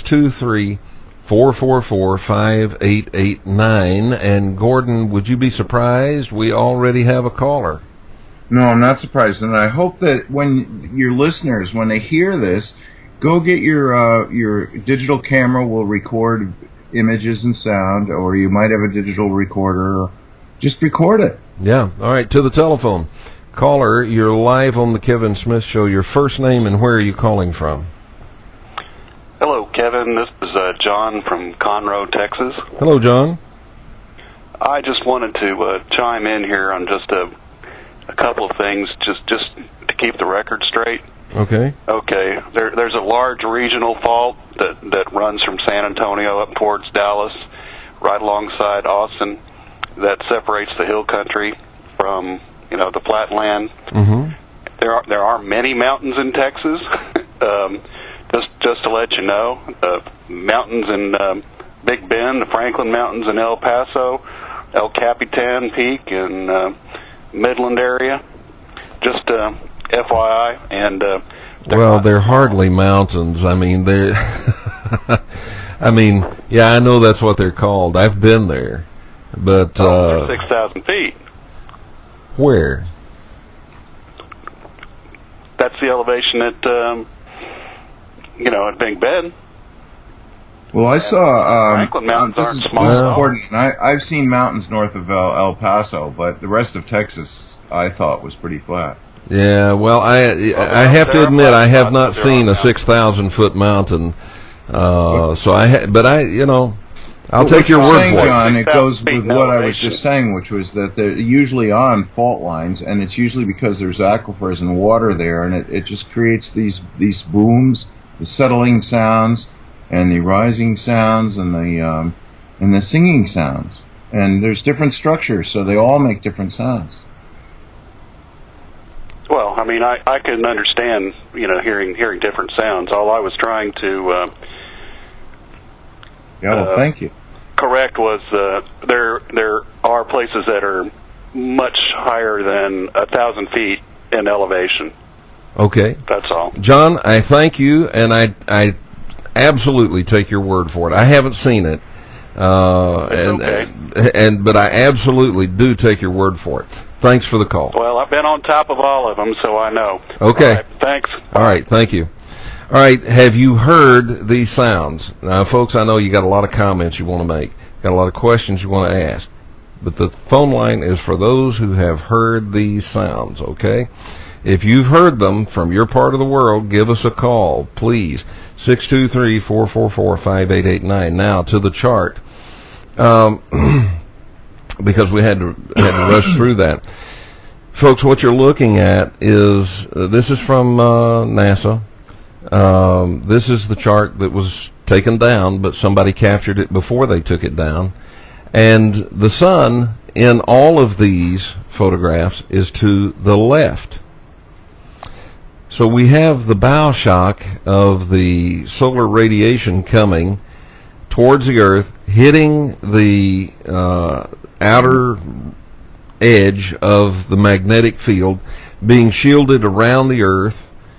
623-444-5889. And Gordon, would you be surprised? We already have a caller. No, I'm not surprised, and I hope that when your listeners, when they hear this, go get your digital camera. Will record images and sound, or you might have a digital recorder. Just record it. Yeah. All right. To the telephone. Caller, you're live on the Kevin Smith Show. Your first name and where are you calling from? Hello, Kevin. This is John from Conroe, Texas. Hello, John. I just wanted to chime in here on just a couple of things, just to keep the record straight. Okay. Okay. There's a large regional fault that runs from San Antonio up towards Dallas, right alongside Austin, that separates the hill country from, the flatland. Mm-hmm. There are many mountains in Texas. Just to let you know, mountains in Big Bend, the Franklin Mountains in El Paso, El Capitan Peak in Midland area. Just FYI, and they're hardly mountains. I mean, they're. Yeah, I know that's what they're called. I've been there. But they're 6,000 feet. Where? That's the elevation at at Big Bend. Well, I saw Franklin Mountains aren't small. This is important. I've seen mountains north of El Paso, but the rest of Texas I thought was pretty flat. Yeah, well, I have to admit I have not seen a 6,000 foot mountain. I'll take your word for it. John, it goes with what I was just saying, which was that they're usually on fault lines, and it's usually because there's aquifers and water there, and it just creates these booms, the settling sounds, and the rising sounds, and the singing sounds. And there's different structures, so they all make different sounds. Well, I can understand, hearing different sounds. All I was trying to thank you. correct was there are places that are much higher than 1,000 feet in elevation. Okay. That's all. John, I thank you, and I absolutely take your word for it. I haven't seen it, but I absolutely do take your word for it. Thanks for the call. Well, I've been on top of all of them, so I know. Okay. All right, thanks. All right, thank you. All right, have you heard these sounds? Now, folks, I know you got a lot of comments you want to make, got a lot of questions you want to ask, but the phone line is for those who have heard these sounds, okay? If you've heard them from your part of the world, give us a call, please. 623-444-5889. Now, to the chart. Because we had to rush through that. Folks, what you're looking at is, this is from NASA. This is the chart that was taken down, but somebody captured it before they took it down. And the sun in all of these photographs is to the left. So we have the bow shock of the solar radiation coming towards the Earth, hitting the outer edge of the magnetic field, being shielded around the Earth,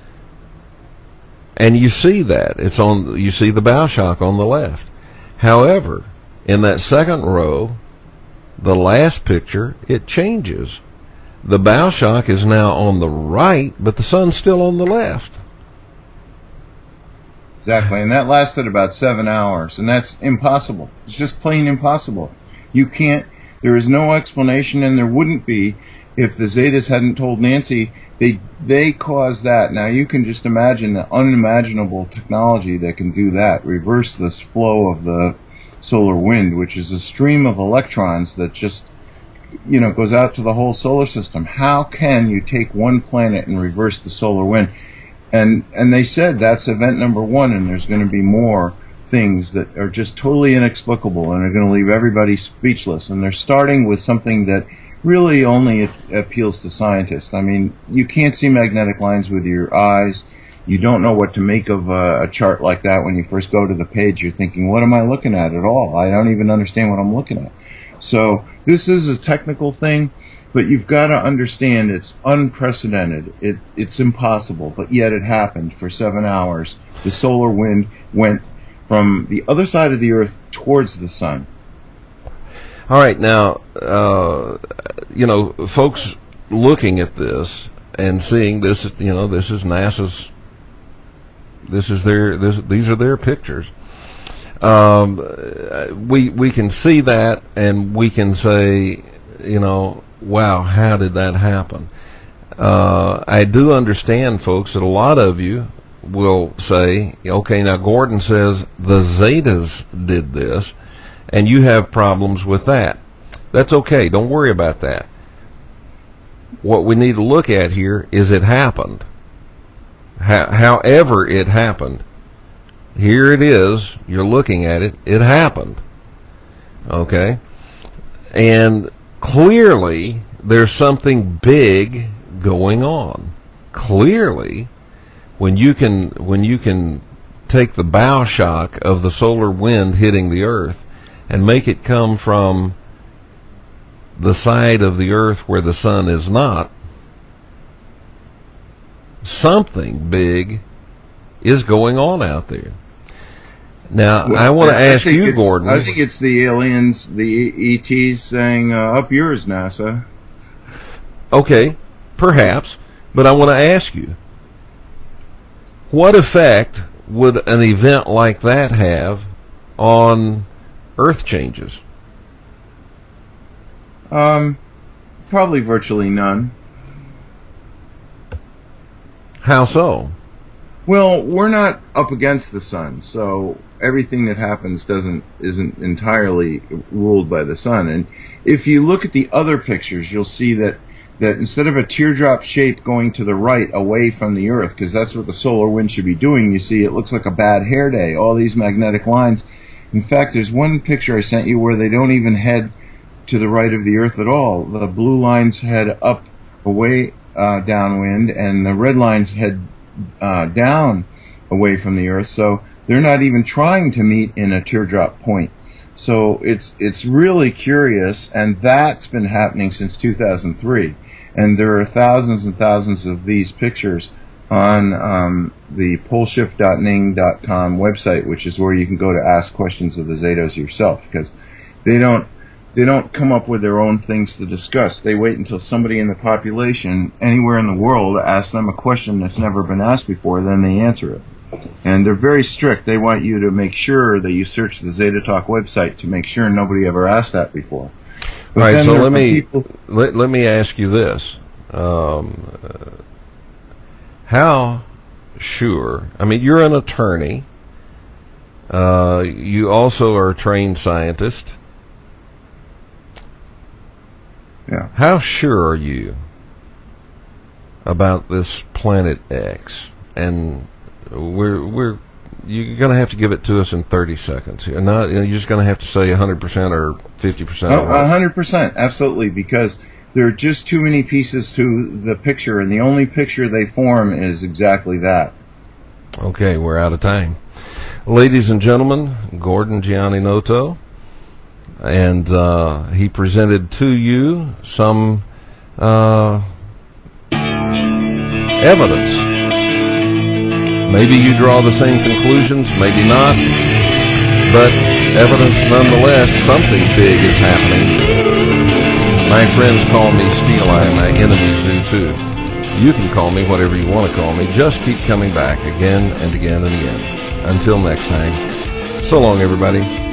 and you see that. You see the bow shock on the left. However, in that second row, the last picture, it changes. The bow shock is now on the right, but the sun's still on the left. Exactly, and that lasted about 7 hours, and that's impossible. It's just plain impossible. You can't. There is no explanation, and there wouldn't be if the Zetas hadn't told Nancy they caused that. Now you can just imagine the unimaginable technology that can do that, reverse this flow of the solar wind, which is a stream of electrons that just, goes out to the whole solar system. How can you take one planet and reverse the solar wind? And they said that's event number 1, and there's going to be more things that are just totally inexplicable and are going to leave everybody speechless. And they're starting with something that really only appeals to scientists. I mean, you can't see magnetic lines with your eyes. You don't know what to make of a chart like that when you first go to the page. You're thinking, what am I looking at all? I don't even understand what I'm looking at. So this is a technical thing, but you've got to understand it's unprecedented. It's impossible, but yet it happened for 7 hours. The solar wind went from the other side of the Earth towards the sun. All right, now, folks looking at this and seeing this, this is NASA's, these are their pictures. We can see that, and we can say, wow, how did that happen? I do understand, folks, that a lot of you will say, okay, now Gordon says the Zetas did this, and you have problems with that. That's okay. Don't worry about that. What we need to look at here is it happened. However it happened. Here it is. You're looking at it. It happened. Okay? And clearly there's something big going on. Clearly, when you can take the bow shock of the solar wind hitting the Earth and make it come from the side of the Earth where the sun is not, something big is going on out there. Now, I want to ask you, Gordon. I think it's the aliens, the ETs saying, up yours, NASA. Okay, perhaps, but I want to ask you, what effect would an event like that have on Earth changes? Probably virtually none. How so? Well, we're not up against the sun, so everything that happens isn't entirely ruled by the sun. And if you look at the other pictures, you'll see that instead of a teardrop shape going to the right away from the Earth, because that's what the solar wind should be doing, you see it looks like a bad hair day, all these magnetic lines. In fact, there's one picture I sent you where they don't even head to the right of the Earth at all. The blue lines head up away downwind, and the red lines head down away from the Earth, so they're not even trying to meet in a teardrop point. So it's really curious, and that's been happening since 2003. And there are thousands and thousands of these pictures on the poleshift.ning.com website, which is where you can go to ask questions of the Zetas yourself, because they don't come up with their own things to discuss. They wait until somebody in the population anywhere in the world asks them a question that's never been asked before, then they answer it. And they're very strict. They want you to make sure that you search the Zeta Talk website to make sure nobody ever asked that before. But all right, so let me ask you this. How sure, I mean, you're an attorney. You also are a trained scientist. Yeah. How sure are you about this Planet X? And you're going to have to give it to us in 30 seconds here. You're just going to have to say 100% or 50%. 100%, absolutely, because there are just too many pieces to the picture, and the only picture they form is exactly that. Okay, we're out of time. Ladies and gentlemen, Gordon Gianninoto, and he presented to you some evidence. Maybe you draw the same conclusions, maybe not, but evidence nonetheless. Something big is happening. My friends call me Steel Eye, my enemies do too. You can call me whatever you want to call me. Just keep coming back again and again and again. Until next time, so long everybody.